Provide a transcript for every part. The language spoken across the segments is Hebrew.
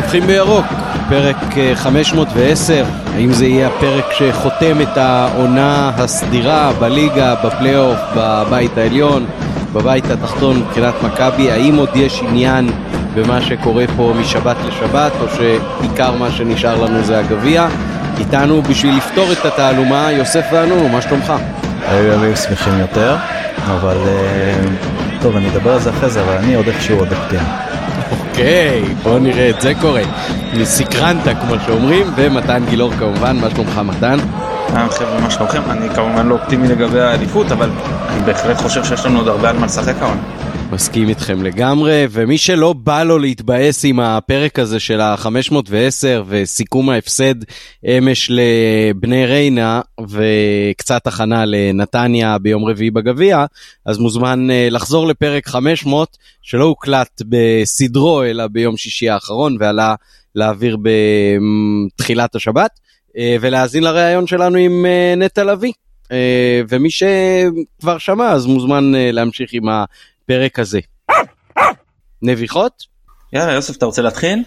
צווחים בירוק, פרק 510, האם זה יהיה הפרק שחותם את העונה הסדירה בליגה, בפלייאוף, בבית העליון, בבית התחתון מבחינת מכבי? האם עוד יש עניין במה שקורה פה משבת לשבת, או שעיקר מה שנשאר לנו זה הגביע? איתנו בשביל לפתור את התעלומה, יוסף ואנו, מה שלומך? היו שמחים יותר, אבל טוב, אני אדבר על זה אחרי זה, אבל אני עוד איכשהו עוד אקטים. אוקיי, בוא נראה את זה קורה. סקרנת כמו שאומרים, ומתן גילור כמובן. מה שלומך מתן? חבר'ה, מה שלומכם? אני כמובן לא אופטימי לגבי האליפות, אבל אני בהחלט חושב שיש לנו עוד הרבה על מה לשחק העונה. מסכים איתכם לגמרי, ומי שלא בא לו להתבאס עם הפרק הזה של ה-510 וסיכום ההפסד אמש לבני ריינה וקצת הכנה לנתניה ביום רביעי בגביע, אז מוזמן לחזור לפרק 500 שלא הוקלט בסדרו אלא ביום שישי האחרון ועלה לאוויר בתחילת השבת, ולהאזין לראיון שלנו עם נטע לביא, ומי שכבר שמע אז מוזמן להמשיך עם הפרק הזה. נביחות? יאללה יוסף, אתה רוצה להתחיל?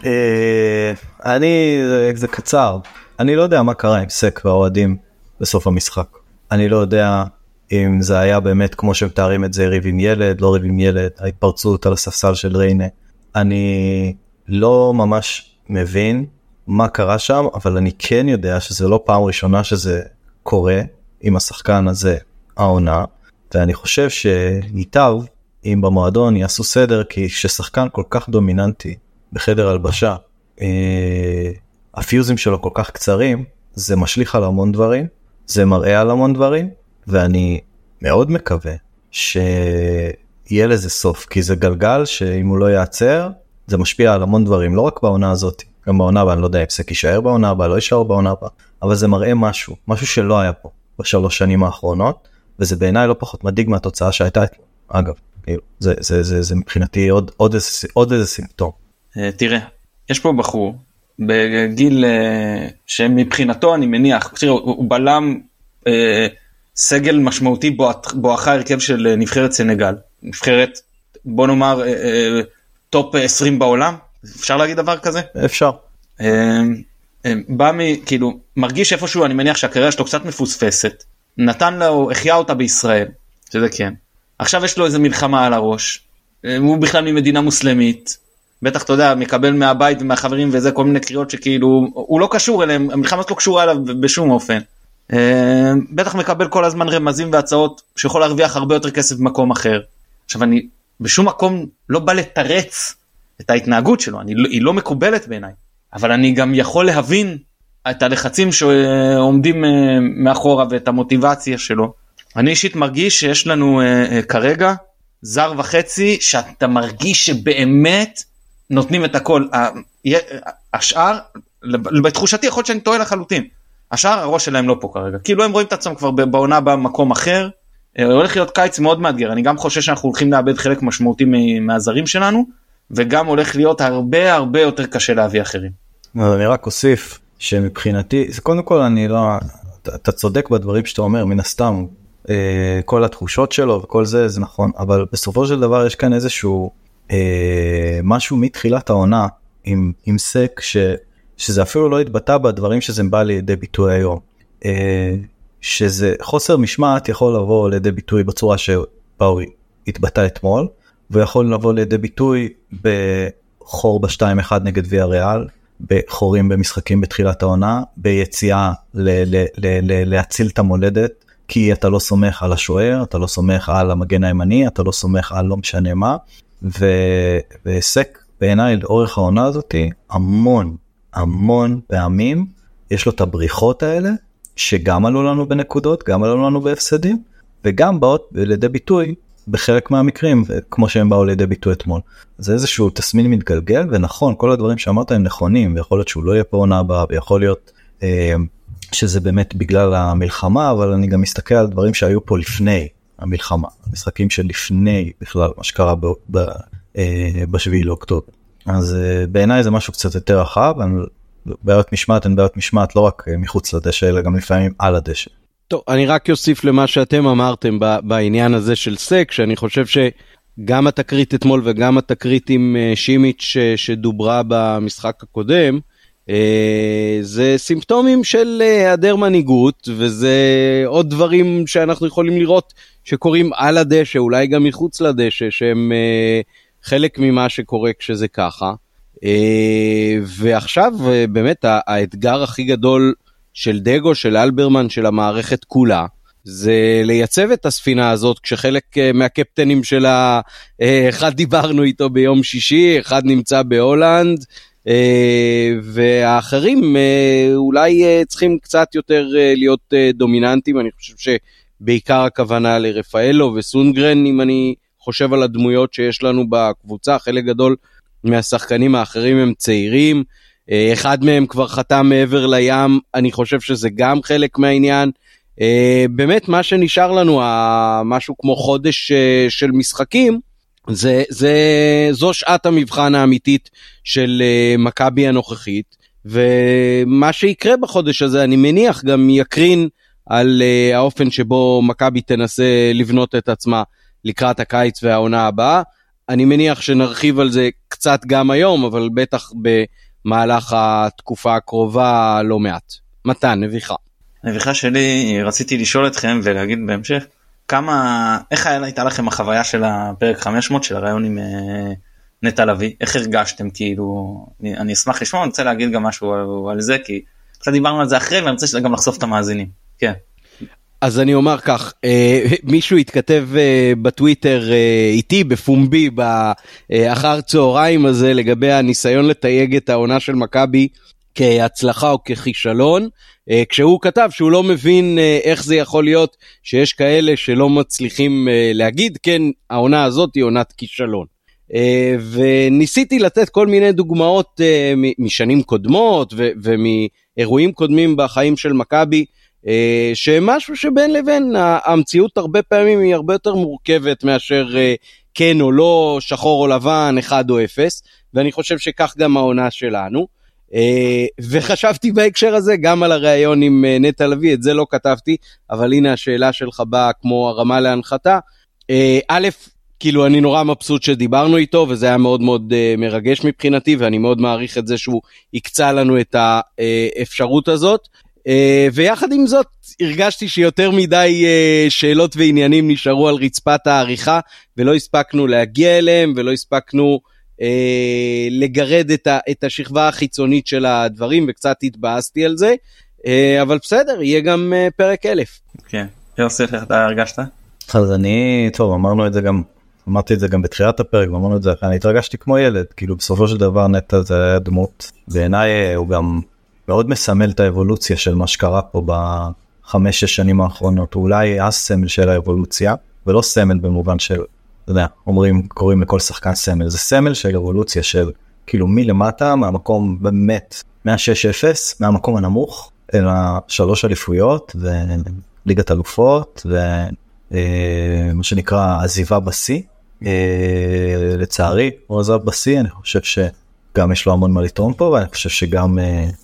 זה קצר. אני לא יודע מה קרה עם סק והאוהדים בסוף המשחק. אני לא יודע אם זה היה באמת כמו שמתארים את זה, ריב עם ילד, לא ריב עם ילד, ההתפרצות על הספסל של ריינה. אני לא ממש מבין מה קרה שם, אבל אני כן יודע שזה לא פעם ראשונה שזה קורה עם השחקן הזה, העונה, ואני חושב שייטב אם במועדון יעשו סדר, כי כששחקן כל כך דומיננטי בחדר הלבשה, הפיוזים שלו כל כך קצרים, זה משליך על המון דברים, זה מראה על המון דברים, ואני מאוד מקווה שיהיה לזה סוף, כי זה גלגל שאם הוא לא יעצר, זה משפיע על המון דברים, לא רק בעונה הזאת, גם בעונה הבאה, אני לא יודע אם זה יישאר בעונה הבאה, לא יישאר בעונה הבאה, אבל זה מראה משהו שלא היה פה בשלוש שנים האחרונות, וזה בעיניי לא פחות מדאיג מהתוצאה שהייתה, אגב, זה מבחינתי עוד איזה סימפטום. תראה, יש פה בחור, בגיל שמבחינתו אני מניח, הוא בלם סגל משמעותי בואכה הרכב של נבחרת סנגל, נבחרת, בוא נאמר, טופ 20 בעולם, אפשר להגיד דבר כזה? אפשר. בא כאילו, מרגיש איפשהו, אני מניח שהקריירה שלו קצת מפוספסת, נתן לו, החיה אותה בישראל, שזה כן. עכשיו יש לו איזה מלחמה על הראש, הוא בכלל ממדינה מוסלמית, בטח אתה יודע, מקבל מהבית ומהחברים וזה כל מיני קריאות שכאילו, הוא לא קשור אליהם, המלחמה לא קשורה אליו בשום אופן. בטח מקבל כל הזמן רמזים והצעות, שיכול להרוויח הרבה יותר כסף במקום אחר. עכשיו אני בשום מקום לא בא לתרץ את ההתנהגות שלו, היא לא מקובלת בעיניי, אבל אני גם יכול להבין את הלחצים שעומדים מאחורה ואת המוטיבציה שלו. אני אישית מרגיש שיש לנו כרגע זר וחצי שאתה מרגיש שבאמת נותנים את הכל. השאר, בתחושתי יכול להיות שאני טועה לחלוטין, השאר הראש שלהם לא פה כרגע, כאילו הם רואים את עצמם כבר בעונה במקום אחר, הולך להיות קיץ מאוד מאתגר, אני גם חושב שאנחנו הולכים לאבד חלק משמעותי מהזרים שלנו, וגם הולך להיות הרבה הרבה יותר קשה להביא אחרים. אני רק אוסיף שמבחינתי, זה קודם כל אני לא, אתה צודק בדברים שאתה אומר, מן הסתם, כל התחושות שלו וכל זה, זה נכון, אבל בסופו של דבר יש כאן איזשהו משהו מתחילת העונה עם סק, שזה אפילו לא התבטא בדברים שזה בא לידי ביטוי היום. שזה חוסר משמעת יכול לבוא לידי ביטוי בצורה שבאו התבטא אתמול, ויכול לבוא לידי ביטוי בחור ב-2-1 נגד ויה ריאל, בחורים במשחקים בתחילת העונה, ביציאה להציל את המולדת, כי אתה לא סומך על השוער, אתה לא סומך על המגן הימני, אתה לא סומך על לא משנה מה, וסק בעיניי לאורך העונה הזאת, המון פעמים, יש לו את הבריחות האלה, שגם עלו לנו בנקודות, גם עלו לנו בהפסדים, וגם באות לידי ביטוי בחלק מהמקרים, כמו שהם באו לידי ביטוי אתמול. זה איזשהו תסמין מתגלגל, ונכון, כל הדברים שאמרת הם נכונים, ויכול להיות שהוא לא יהיה פה עונה הבאה, ויכול להיות שזה באמת בגלל המלחמה, אבל אני גם מסתכל על דברים שהיו פה לפני המלחמה, המשחקים שלפני בכלל מה שקרה בשביעי לאוקטובר. אז בעיניי זה משהו קצת יותר רחב, בעיות משמעת הן בעיות משמעת לא רק מחוץ לדשא, אלא גם לפעמים על הדשא. טוב, אני רק אוסיף למה שאתם אמרתם בעניין הזה של סק, שאני חושב גם התקרית אתמול וגם התקרית עם שימיץ' שדוברה במשחק הקודם, זה סימפטומים של היעדר מנהיגות, וזה עוד דברים שאנחנו יכולים לראות שקורים על הדשא, אולי גם מחוץ לדשא, שהם חלק ממה שקורה כשזה ככה. ועכשיו באמת האתגר הכי גדול של דגו, של אלברמן, של המערכת כולה, זה לייצב את הספינה הזאת, כשחלק מהקפטנים שלה, אחד דיברנו איתו ביום שישי, אחד נמצא בהולנד, והאחרים אולי צריכים קצת יותר להיות דומיננטים. אני חושב שבעיקר הכוונה לרפאלו וסונגרן, אם אני חושב על הדמויות שיש לנו בקבוצה, חלק גדול מהשחקנים האחרים הם צעירים, אחד מהם כבר חתם מעבר לים, אני חושב שזה גם חלק מהעניין. באמת מה שנשאר לנו, משהו כמו חודש של משחקים, זו שעת המבחן האמיתית של מכבי הנוכחית, ומה שיקרה בחודש הזה אני מניח גם יקרין על האופן שבו מכבי תנסה לבנות את עצמה לקראת הקיץ והעונה הבאה. אני מניח שנרחיב על זה קצת גם היום, אבל בטח במהלך התקופה הקרובה לא מעט. מתן, נביכה. נביכה שלי, רציתי לשאול אתכם ולהגיד בהמשך, איך הייתה לכם החוויה של הפרק 500 של הרעיון עם נטע לביא? איך הרגשתם? כאילו, אני אשמח לשמוע, אני רוצה להגיד גם משהו על זה, כי קצת דיברנו על זה אחרי, ואני רוצה גם לחשוף את המאזינים. כן. אז אני אומר כך, מישהו התכתב בטוויטר איתי בפומבי באחר צהריים הזה, לגבי הניסיון לתייג את העונה של מכבי כהצלחה או ככישלון, כשהוא כתב שהוא לא מבין איך זה יכול להיות שיש כאלה שלא מצליחים להגיד, כן, העונה הזאת היא עונת כישלון. וניסיתי לתת כל מיני דוגמאות משנים קודמות ומאירועים קודמים בחיים של מכבי, שמשהו שבין לבין המציאות הרבה פעמים היא הרבה יותר מורכבת מאשר כן או לא, שחור או לבן, 1 או 0, ואני חושב שכך גם העונה שלנו. וחשבתי בהקשר הזה גם על הראיון עם נטע לביא, את זה לא כתבתי, אבל הנה השאלה שלך באה כמו הרמה להנחתה. א', כאילו אני נורא מבסוט שדיברנו איתו, וזה היה מאוד מאוד מרגש מבחינתי, ואני מאוד מעריך את זה שהוא יקצה לנו את האפשרות הזאת, ויחד עם זאת הרגשתי שיותר מדי שאלות ועניינים נשארו על רצפת העריכה, ולא הספקנו להגיע אליהם, ולא הספקנו לגרד את השכבה החיצונית של הדברים, וקצת התבאסתי על זה, אבל בסדר, יהיה גם פרק 1000. כן, יוסף, איך אתה הרגשת? אז טוב, אמרתי את זה גם בתחילת הפרק, ואמרנו את זה, אני התרגשתי כמו ילד, כאילו בסופו של דבר נטע זה היה דמות, בעיניי הוא גם מאוד מסמל את האבולוציה של מה שקרה פה ב5-6 שנים האחרונות, הוא אולי הסמל של האבולוציה, ולא סמל במובן של, אתה יודע, קוראים לכל שחקן סמל, זה סמל של אבולוציה של, כאילו מלמטה, מהמקום באמת, 106-0, מהמקום הנמוך, אלא 3 אליפויות, וליגת אלופות, ומה שנקרא עזיבה בסי, לצערי, הוא עזב בסי, אני חושב שגם יש לו המון מה לתרום פה, ואני חושב שגם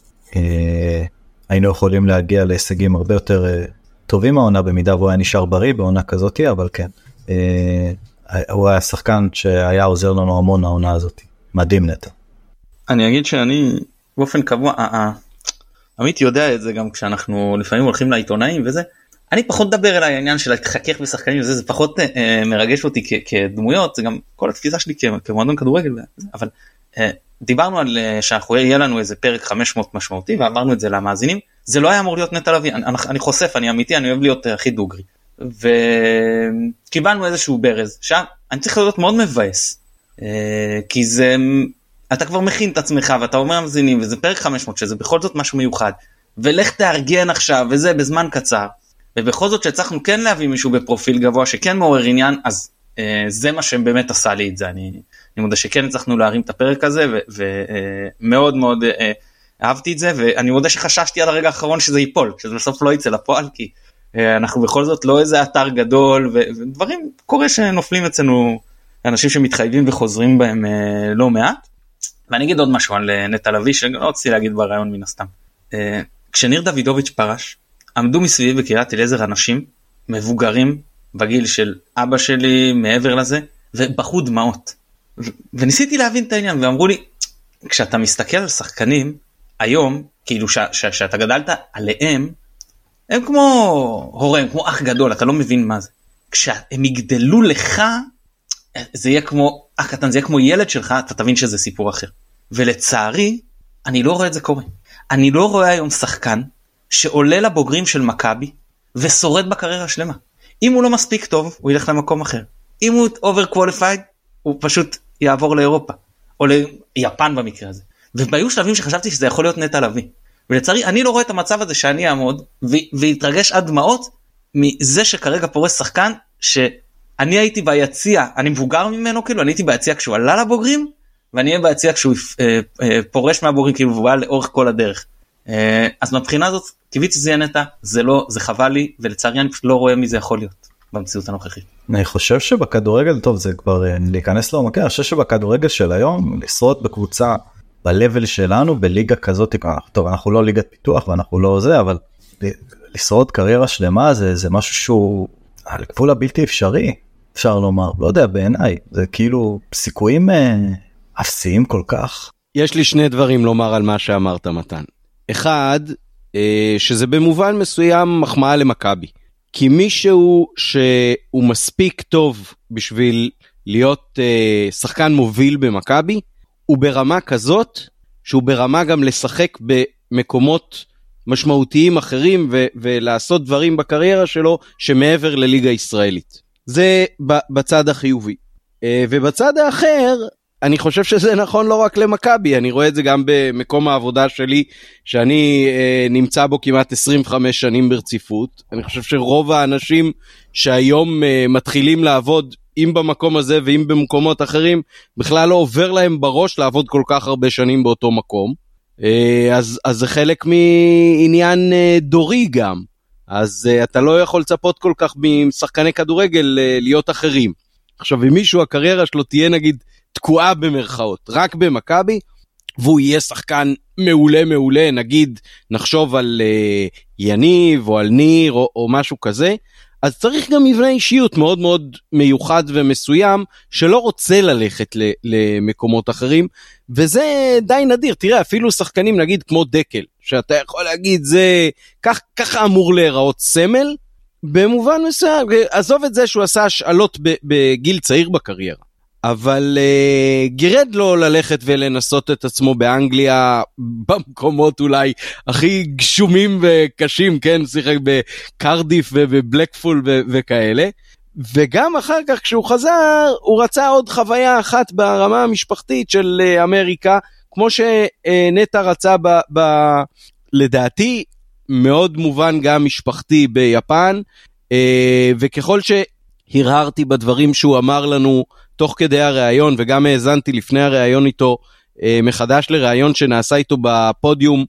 היינו יכולים להגיע להישגים הרבה יותר טובים מהעונה, במידה והוא היה נשאר בריא בעונה כזאת, אבל כן, הוא היה שחקן שהיה עוזר לנו המון העונה הזאת, מדהים נטע. אני אגיד שאני באופן קבוע, עמית יודע את זה גם כשאנחנו לפעמים הולכים לעיתונאים וזה, אני פחות מדבר על העניין של לחכך בשחקנים וזה, זה פחות מרגש אותי כדמויות, זה גם כל התפיסה שלי כמועדון כדורגל, אבל דיברנו על שיהיה לנו איזה פרק 500 משמעותי, ואמרנו את זה למאזינים, זה לא היה אמור להיות נטע לביא, אני חושף, אני אמיתי, אני אוהב להיות הכי דוגרי, וקיבלנו איזשהו ברז, שם אני צריך להיות מאוד מבאס, כי זה, אתה כבר מכין את עצמך, ואתה אומר למאזינים, וזה פרק 500, שזה בכל זאת משהו מיוחד, ולך תארגן עכשיו, וזה בזמן קצר, ובכל זאת שצריכנו כן להביא מישהו בפרופיל גבוה, שכן מעורר עניין, אז זה מה שבאמת עשה לי את זה, אני מודה שכן הצלחנו להרים את הפרק הזה, ומאוד מאוד אהבתי את זה, ואני מודה שחששתי על הרגע האחרון שזה ייפול, שזה בסוף לא יצא לפועל, כי אנחנו בכל זאת לא איזה אתר גדול, ודברים קורה שנופלים אצלנו, אנשים שמתחייבים וחוזרים בהם לא מעט, ואני אגיד עוד משהו על נטע לביא, שלא רציתי להגיד ברעיון מן הסתם. כשניר דוידוביץ' פרש, עמדו מסביב בקריית אליעזר אנשים מבוגרים, בגיל של אבא שלי, מעבר לזה, ובחו דמעות. וניסיתי להבין את העניין, ואמרו לי, כשאתה מסתכל על שחקנים, היום, כאילו שאתה גדלת עליהם, הם כמו הורה, הם כמו אח גדול, אתה לא מבין מה זה. כשהם יגדלו לך, זה יהיה כמו אח קטן, זה יהיה כמו ילד שלך, אתה תבין שזה סיפור אחר. ולצערי, אני לא רואה את זה קורה. אני לא רואה היום שחקן שעולה לבוגרים של מכבי ושורד בקריירה שלמה. אם הוא לא מספיק טוב, הוא ילך למקום אחר. אם הוא overqualified, הוא פשוט יעבור לאירופה, או ליפן במקרה הזה. והיו שלבים שחשבתי שזה יכול להיות נטע לביא. ולצערי, אני לא רואה את המצב הזה שאני אעמוד, ויתרגש עד דמעות, מזה שכרגע פורס שחקן, שאני הייתי ביציע, אני מבוגר ממנו, כאילו, אני הייתי ביציע כשהוא עלה לבוגרים, ואני אהיה ביציע כשהוא פורש מהבוגרים, כאילו, והוא היה לאורך כל הדרך. אז מבחינה הזאת, קיוויתי שזה יהיה נטע, זה לא, זה חבל לי, ולצערי אני פשוט לא רואה מי זה יכול להיות, במציאות הנוכחית. אני חושב שבכדורגל, טוב, זה כבר להיכנס לעומק, אני חושב שבכדורגל של היום, לשרוד בקבוצה, בלבל שלנו, בליגה כזאת, טוב, אנחנו לא ליגת פיתוח, ואנחנו לא זה, אבל לשרוד קריירה שלמה, זה משהו שהוא על גבול הבלתי אפשרי, אפשר לומר, לא יודע, בעיניי, זה כאילו סיכויים אפסיים כל כך. יש לי שני דברים לומר על מה שאמרת, מתן. אחד, שזה במובן מסוים מחמאה למכבי. כי מישהו שהוא מספיק טוב בשביל להיות שחקן מוביל במכבי, הוא ברמה כזאת, שהוא ברמה גם לשחק במקומות משמעותיים אחרים, ולעשות דברים בקריירה שלו, שמעבר לליגה הישראלית. זה בצד החיובי. ובצד האחר, אני חושב שזה נכון לא רק למכבי, אני רואה את זה גם במקום העבודה שלי, שאני נמצא בו כמעט 25 שנים ברציפות. אני חושב שרוב האנשים שהיום מתחילים לעבוד, אם במקום הזה ואם במקומות אחרים, בכלל לא עובר להם בראש לעבוד כל כך הרבה שנים באותו מקום. אז זה חלק מעניין דורי גם. אז אתה לא יכול לצפות כל כך משחקני כדורגל להיות אחרים. עכשיו, אם מישהו הקריירה שלו תהיה נגיד תקועה במרכאות, רק במכבי, והוא יהיה שחקן מעולה מעולה, נגיד נחשוב על יניב או על ניר או משהו כזה, אז צריך גם מבנה אישיות מאוד מאוד מיוחד ומסוים, שלא רוצה ללכת למקומות אחרים, וזה די נדיר. תראה, אפילו שחקנים נגיד כמו דקל, שאתה יכול להגיד, זה ככה אמור להיראות סמל, במובן מסוים, עזוב את זה שהוא עשה השאלות בגיל צעיר בקריירה, אבל גירד לו ללכת ולנסות את עצמו באנגליה, במקומות אולי הכי גשומים וקשים, כן, שיחק בקרדיף ובבלקפול וכאלה, וגם אחר כך כשהוא חזר, הוא רצה עוד חוויה אחת ברמה המשפחתית של אמריקה, כמו שנטע רצה לדעתי, מאוד מובן גם משפחתי ביפן, וככל שהרהרתי בדברים שהוא אמר לנו תוך כדי הראיון, וגם האזנתי לפני הראיון איתו מחדש לראיון שנעשה איתו בפודיום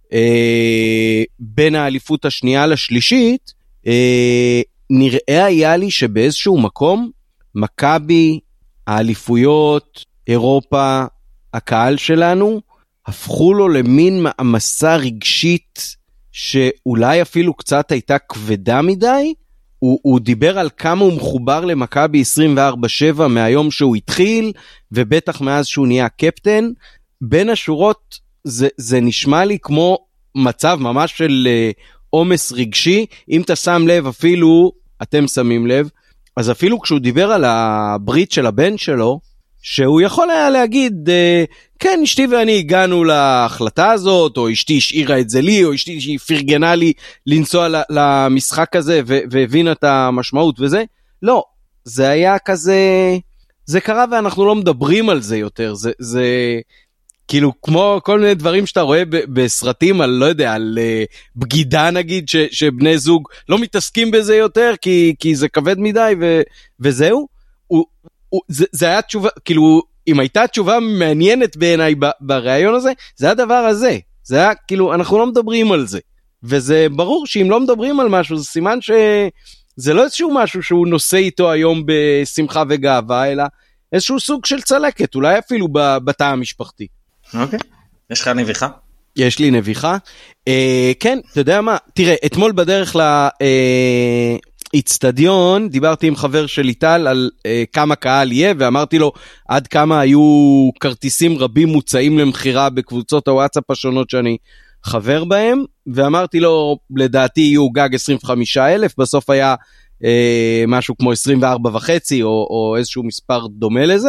בין האליפות השנייה לשלישית, נראה היה לי שבאיזשהו מקום מכבי, האליפויות, אירופה, הקהל שלנו, הפכו לו למין מעמסה רגשית שאולי אפילו קצת הייתה כבדה מדי. הוא דיבר על כמה הוא מחובר למכבי 24/7 מהיום שהוא התחיל, ובטח מאז שהוא נהיה קפטן. בין השורות זה נשמע לי כמו מצב ממש של עומס רגשי. אם אתה שם לב, אפילו אתם שמים לב, אז אפילו כשהוא דיבר על הברית של הבן שלו, שהוא יכול היה להגיד, כן, אשתי ואני הגענו להחלטה הזאת, או אשתי השאירה את זה לי, או אשתי שהיא פרגנה לי לנסוע למשחק הזה, והבינה את המשמעות וזה. לא, זה היה כזה, זה קרה ואנחנו לא מדברים על זה יותר, זה כאילו כמו כל מיני דברים שאתה רואה בסרטים על, לא יודע, על בגידה נגיד, שבני זוג לא מתעסקים בזה יותר, כי זה כבד מדי וזהו. זה היה תשובה, כאילו, אם הייתה תשובה מעניינת בעיניי ברעיון הזה, זה הדבר הזה. זה היה, כאילו, אנחנו לא מדברים על זה. וזה ברור שאם לא מדברים על משהו, זה סימן שזה לא איזשהו משהו שהוא נושא איתו היום בשמחה וגאווה, אלא איזשהו סוג של צלקת, אולי אפילו בתא המשפחתי. אוקיי. יש לך נביחה? יש לי נביחה. כן, אתה יודע מה? תראה, אתמול בדרך איצטדיון, דיברתי עם חבר של ליטל על כמה קהל יהיה, ואמרתי לו עד כמה היו כרטיסים רבים מוצאים למחירה בקבוצות הוואטסאפ השונות שאני חבר בהם, ואמרתי לו לדעתי יהיו גג 25,000, בסוף היה משהו כמו 24,500 או איזשהו מספר דומה לזה,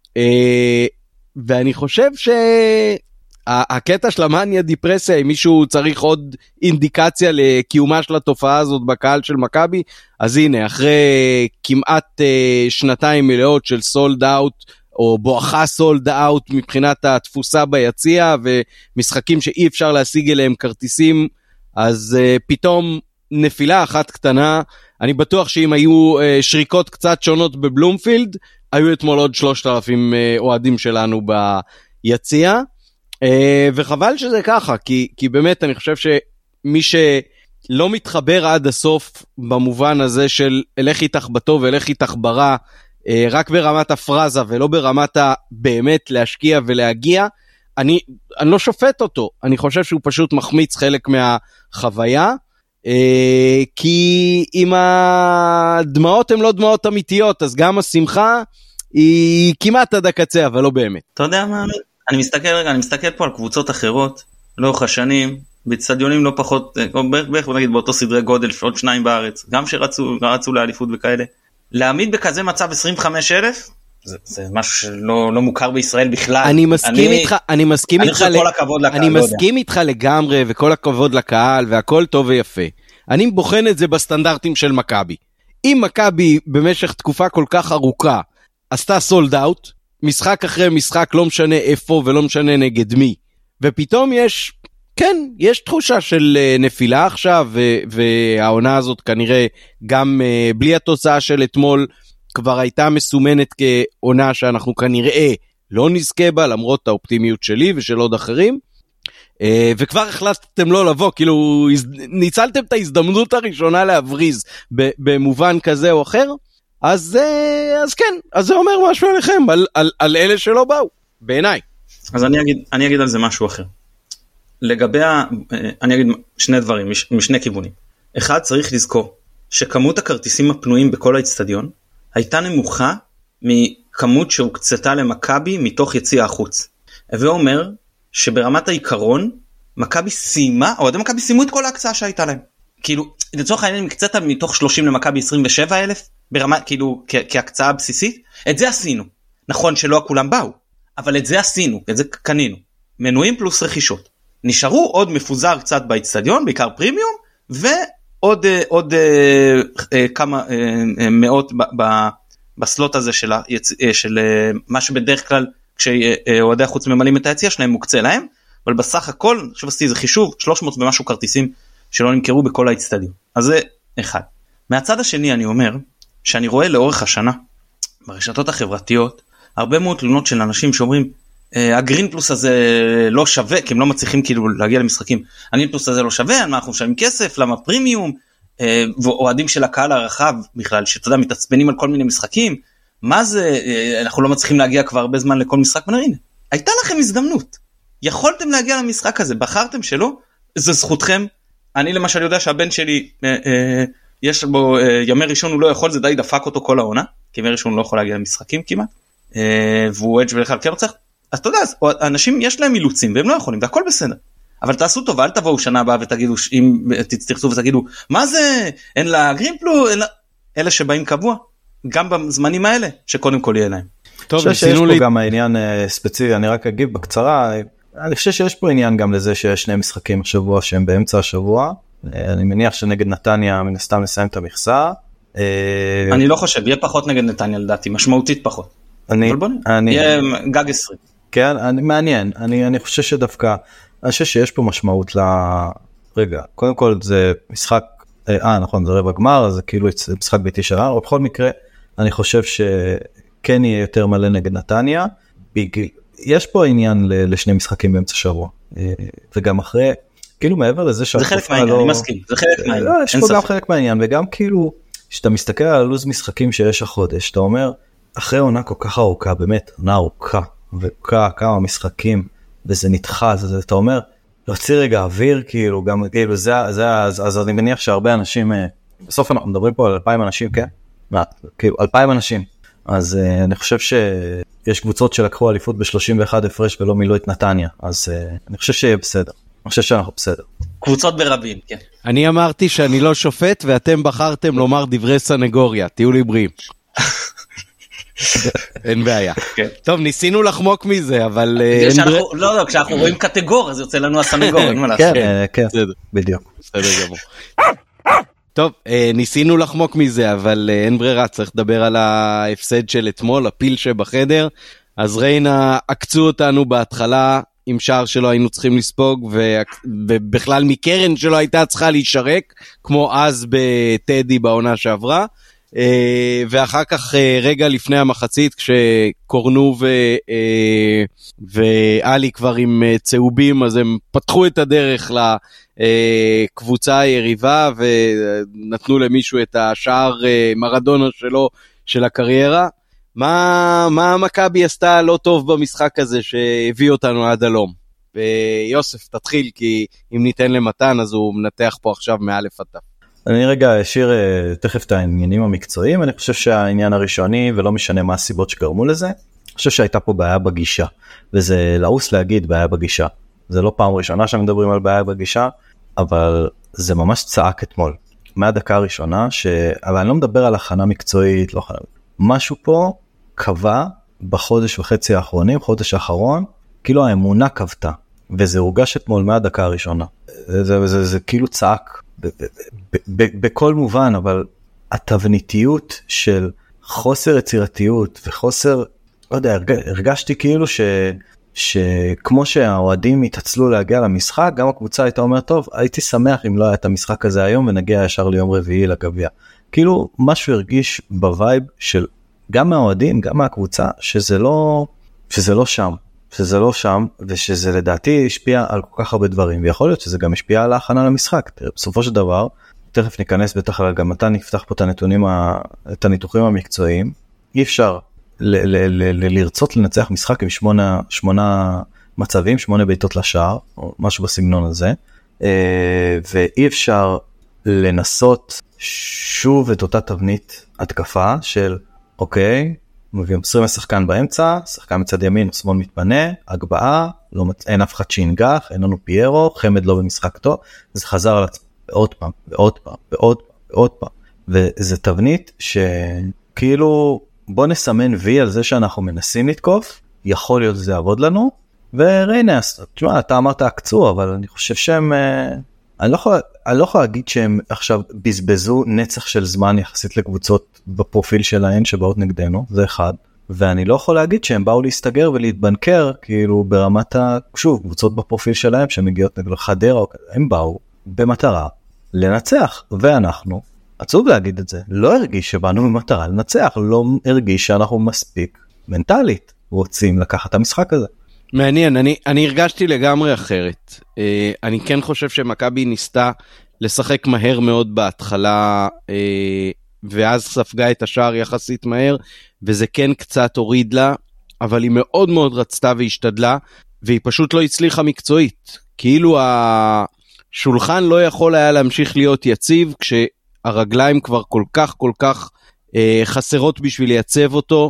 ואני חושב שהקטע של המאניה דיפרסיה, אם מישהו צריך עוד אינדיקציה לקיומה של התופעה הזאת בקהל של מכבי, אז הנה, אחרי כמעט שנתיים מלאות של סולד אאוט, או בואכה סולד אאוט מבחינת התפוסה ביציע, ומשחקים שאי אפשר להשיג אליהם כרטיסים, אז פתאום נפילה אחת קטנה. אני בטוח שאם היו שריקות קצת שונות בבלומפילד, היו אתמול עוד 3,000 אוהדים שלנו ביציע, וחבל שזה ככה, כי באמת אני חושב שמי שלא מתחבר עד הסוף, במובן הזה של אלך איתך בטוב ואלך איתך ברע, רק ברמת הפרזה ולא ברמת באמת להשקיע ולהגיע, אני לא שופט אותו, אני חושב שהוא פשוט מחמיץ חלק מהחוויה, כי אם הדמעות הן לא דמעות אמיתיות, אז גם השמחה היא כמעט עד הקצה, אבל לא באמת. אתה יודע מה, אני מסתכל פה על קבוצות אחרות, לאורך השנים, באצטדיונים לא פחות, בערך נגיד באותו סדרי גודל, עוד 2 בארץ, גם שרצו לאליפות וכאלה, להעמיד בכזה מצב 25,000, זה משהו שלא מוכר בישראל בכלל. אני מסכים איתך לגמרי, וכל הכבוד לקהל, והכל טוב ויפה. אני בוחן את זה בסטנדרטים של מכבי. אם מכבי במשך תקופה כל כך ארוכה, עשתה סולד אאוט, משחק אחרי משחק, לא משנה איפה ולא משנה נגד מי, ופתאום יש תחושה של נפילה עכשיו, והעונה הזאת כנראה גם בלי התוצאה של אתמול, כבר הייתה מסומנת כעונה שאנחנו כנראה לא נזכה בה, למרות האופטימיות שלי ושל עוד אחרים, וכבר החלטתם לא לבוא, כאילו ניצלתם את ההזדמנות הראשונה להבריז במובן כזה או אחר, אז כן, אז זה אומר משהו עליכם, על אלה שלא באו, בעיניי. אז אני אגיד על זה משהו אחר. לגבי, אני אגיד שני דברים, משני כיוונים. אחד, צריך לזכור שכמות הכרטיסים הפנויים בכל האצטדיון, הייתה נמוכה מכמות שהוקצתה למכבי מתוך יציע החוץ. הווה אומר שברמת העיקרון, מכבי סיימה, או עד מכבי סיימו את כל ההקצאה שהייתה להם. כאילו, לצורך העניין, מקצת מתוך 30 למכבי 27,000, ברמה, כאילו, כהקצאה בסיסית, את זה עשינו. נכון שלא כולם באו, אבל את זה עשינו, את זה קנינו. מנויים פלוס רכישות. נשארו עוד מפוזר קצת באצטדיון, בעיקר פרימיום, ועוד כמה מאות בסלוט הזה של מה שבדרך כלל כשאוהדי החוץ ממלאים את היציע שלהם מוקצה להם, אבל בסך הכל, עכשיו עשיתי איזה חישוב, 300 ומשהו כרטיסים שלא נמכרו בכל האצטדיון. אז זה אחד. מהצד השני אני אומר, שאני רואה לאורך השנה, ברשתות החברתיות, הרבה מאוד תלונות של אנשים שאומרים, הגרין פלוס הזה לא שווה, כי הם לא מצליחים כאילו להגיע למשחקים, הגרין פלוס הזה לא שווה, אנחנו משלמים כסף, למה פרימיום, ואוהדים של הקהל הרחב בכלל, שאתה יודע, מתעצבנים על כל מיני משחקים, מה זה, אנחנו לא מצליחים להגיע כבר הרבה זמן לכל משחק, הנה, הייתה לכם הזדמנות, יכולתם להגיע למשחק הזה, בחרתם שלא, זה זכותכם, אני למשל יודע שהבן שלי, יש בו ימי ראשון הוא לא יכול, זה די דפק אותו כל העונה, כי ימי ראשון הוא לא יכול להגיע למשחקים כמעט, והוא אדג' ולכלל כן רוצה, אז אתה יודע, אנשים יש להם אילוצים והם לא יכולים, והכל בסדר. אבל תעשו טוב, אל תבואו שנה הבאה ותגידו, אם תצטרצו ותגידו, מה זה, אין לה גרימפלו, אלה שבאים קבוע, גם בזמנים האלה, שקודם כל יהיה להם. טוב, יש פה גם העניין ספציפי, אני רק אגיב בקצרה, אני חושב שיש פה עניין גם לזה שיש 2 משחקים השבוע שהם באמצע השבוע, אני מניח שנגד נתניה מן הסתם נסיים את המכסה. אני לא חושב, יהיה פחות נגד נתניה לדעתי, משמעותית פחות. אבל בוא יהיה גג 20. כן, מעניין, אני חושב שדווקא, אני חושב שיש פה משמעות רגע, קודם כל זה משחק, נכון, זה רבע גמר, זה כאילו משחק ביתי שלה, או בכל מקרה, אני חושב שכן יהיה יותר מלא נגד נתניה, יש פה עניין לשני משחקים באמצע שבוע, וגם אחרי, כאילו מעבר לזה זה חלק מהעניין, אני מסכים, זה חלק מהעניין. יש פה גם חלק מהעניין, וגם כאילו, שאתה מסתכל על לוז משחקים שיש החודש, אתה אומר, אחרי עונה כל כך ארוכה, באמת, עונה ארוכה, וכמה משחקים, וזה נדחה, אז אתה אומר, להוציא רגע אוויר, כאילו, גם, כאילו, אז אני מניח שהרבה אנשים בסוף אנחנו מדברים פה על 2,000 אנשים, כן? כאילו 2,000 אנשים. אז אני חושב שיש קבוצות שלקחו אליפות ב-31 הפרש ולא מילאו את נתניה, אז אני חושב שיהיה בסדר. אני חושב שאנחנו בסדר. קבוצות ברבים, כן. אני אמרתי שאני לא שופט, ואתם בחרתם לומר דברי סנגוריה, תהיו לי בריאים. אין בעיה. טוב, ניסינו לחמוק מזה, אבל... לא, כשאנחנו רואים קטגור, אז יוצא לנו הסנגור, אין מה לעשות. כן, בדיוק. בסדר גמור. טוב, ניסינו לחמוק מזה, אבל אין ברירה, צריך לדבר על ההפסד של אתמול, הפיל שבחדר. אז ריינה עקצו אותנו בהתחלה עם שער שלא היינו צריכים לספוג, ובכלל מקרן שלא הייתה צריכה להישרק, כמו אז בטדי בעונה שעברה. ואחר כך רגע לפני המחצית, כשקורנו ואלי כבר עם צהובים, אז הם פתחו את הדרך לקבוצה היריבה, ונתנו למישהו את השער מרדונה שלו, של הקריירה. מה מכבי עשתה לא טוב במשחק הזה, שהביא אותנו עד הלום? ויוסף, תתחיל, כי אם ניתן למתן, אז הוא מנתח פה עכשיו מאלף עד תף. אני רגע אשאיר תכף את העניינים המקצועיים. אני חושב שהעניין הראשוני, ולא משנה מה הסיבות שגרמו לזה, אני חושב שהייתה פה בעיה בגישה, וזה לעוס להגיד בעיה בגישה. זה לא פעם ראשונה שמדברים על בעיה בגישה, אבל זה ממש צעק אתמול. מהדקה הראשונה, אבל אני לא מדבר על הכנה מקצועית, לא הכנה. משהו פה קבע בחודש וחצי האחרונים, חודש האחרון, כאילו האמונה קבתה, וזה הורגש אתמול מהדקה הראשונה. זה כאילו צעק. בכל מובן, אבל התבניתיות של חוסר יצירתיות וחוסר, לא יודע, הרגשתי כאילו שכמו שהאוהדים התעצלו להגיע למשחק, גם הקבוצה הייתה אומרת, טוב, הייתי שמח אם לא היה את המשחק הזה היום ונגיע ישר ליום רביעי לגביע. כאילו משהו הרגיש בווייב של גם מהאוהדים, גם מהקבוצה, שזה לא שם, ושזה לדעתי השפיע על כל כך הרבה דברים, ויכול להיות שזה גם השפיע על ההכנה למשחק. בסופו של דבר, תכף ניכנס בטח, גם אתה נפתח פה את הניתוחים המקצועיים, אי אפשר לרצות לנצח משחק עם 8 מצבים, 8 בעיטות לשער, או משהו בסגנון הזה, ואי אפשר לנסות שוב את אותה תבנית התקפה של, אוקיי, מוסרים לשחקן באמצע, שחקן מצד ימין, שמאל מתפנה, הגבהה, אין אף אחד שינגח, אין לנו פיירו, חמד לא במשחק טוב, זה חזר על עצמו, ועוד פעם, וזה תבנית שכאילו, בוא נסמן וי על זה שאנחנו מנסים לתקוף, יכול להיות שזה יעבוד לנו, וריינה, תשמע, אתה אמרת עקצו, אבל אני חושב שהם, אני לא יכול להגיד שהם עכשיו בזבזו נצח של זמן יחסית לקבוצות בפרופיל שלהן שבאות נגדנו, זה אחד, ואני לא יכול להגיד שהם באו להסתגר ולהתבנקר, כאילו ברמת שוב, קבוצות בפרופיל שלהם שמגיעות נגד חדרה, הם באו במטרה לנצח, ואנחנו, עצוב להגיד את זה, לא הרגיש שבאנו במטרה לנצח, לא הרגיש שאנחנו מספיק מנטלית רוצים לקחת את המשחק הזה. מעניין, אני הרגשתי לגמרי אחרת. אני כן חושב שמכבי ניסתה לשחק מהר מאוד בהתחלה, ואז ספגה את השער יחסית מהר, וזה כן קצת הוריד לה, אבל היא מאוד מאוד רצתה והשתדלה, והיא פשוט לא הצליחה מקצועית. כאילו השולחן לא יכול היה להמשיך להיות יציב, כשהרגליים כבר כל כך חסרות בשביל לייצב אותו,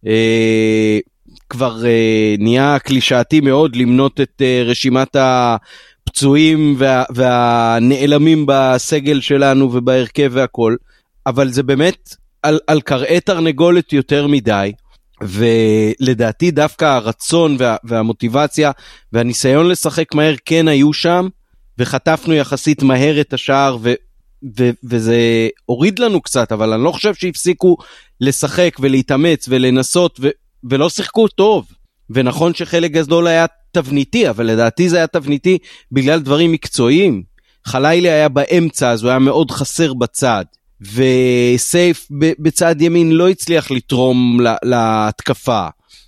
כבר נהיה קלישאתי מאוד למנות את רשימת הפצועים והנעלמים בסגל שלנו ובהרכב והכל, אבל זה באמת על קרעי תרנגולת יותר מדי, ולדעתי דווקא הרצון והמוטיבציה והניסיון לשחק מהר כן היו שם, וחטפנו יחסית מהר את השער וזה הוריד לנו קצת, אבל אני לא חושב שהפסיקו לשחק ולהתאמץ ולנסות ולא שיחקו טוב, ונכון שחלק גדול היה תבניתי, אבל לדעתי זה היה תבניתי בגלל דברים מקצועיים. חלילי היה באמצע, אז הוא היה מאוד חסר בצד, וסייף בצד ימין לא הצליח לתרום להתקפה,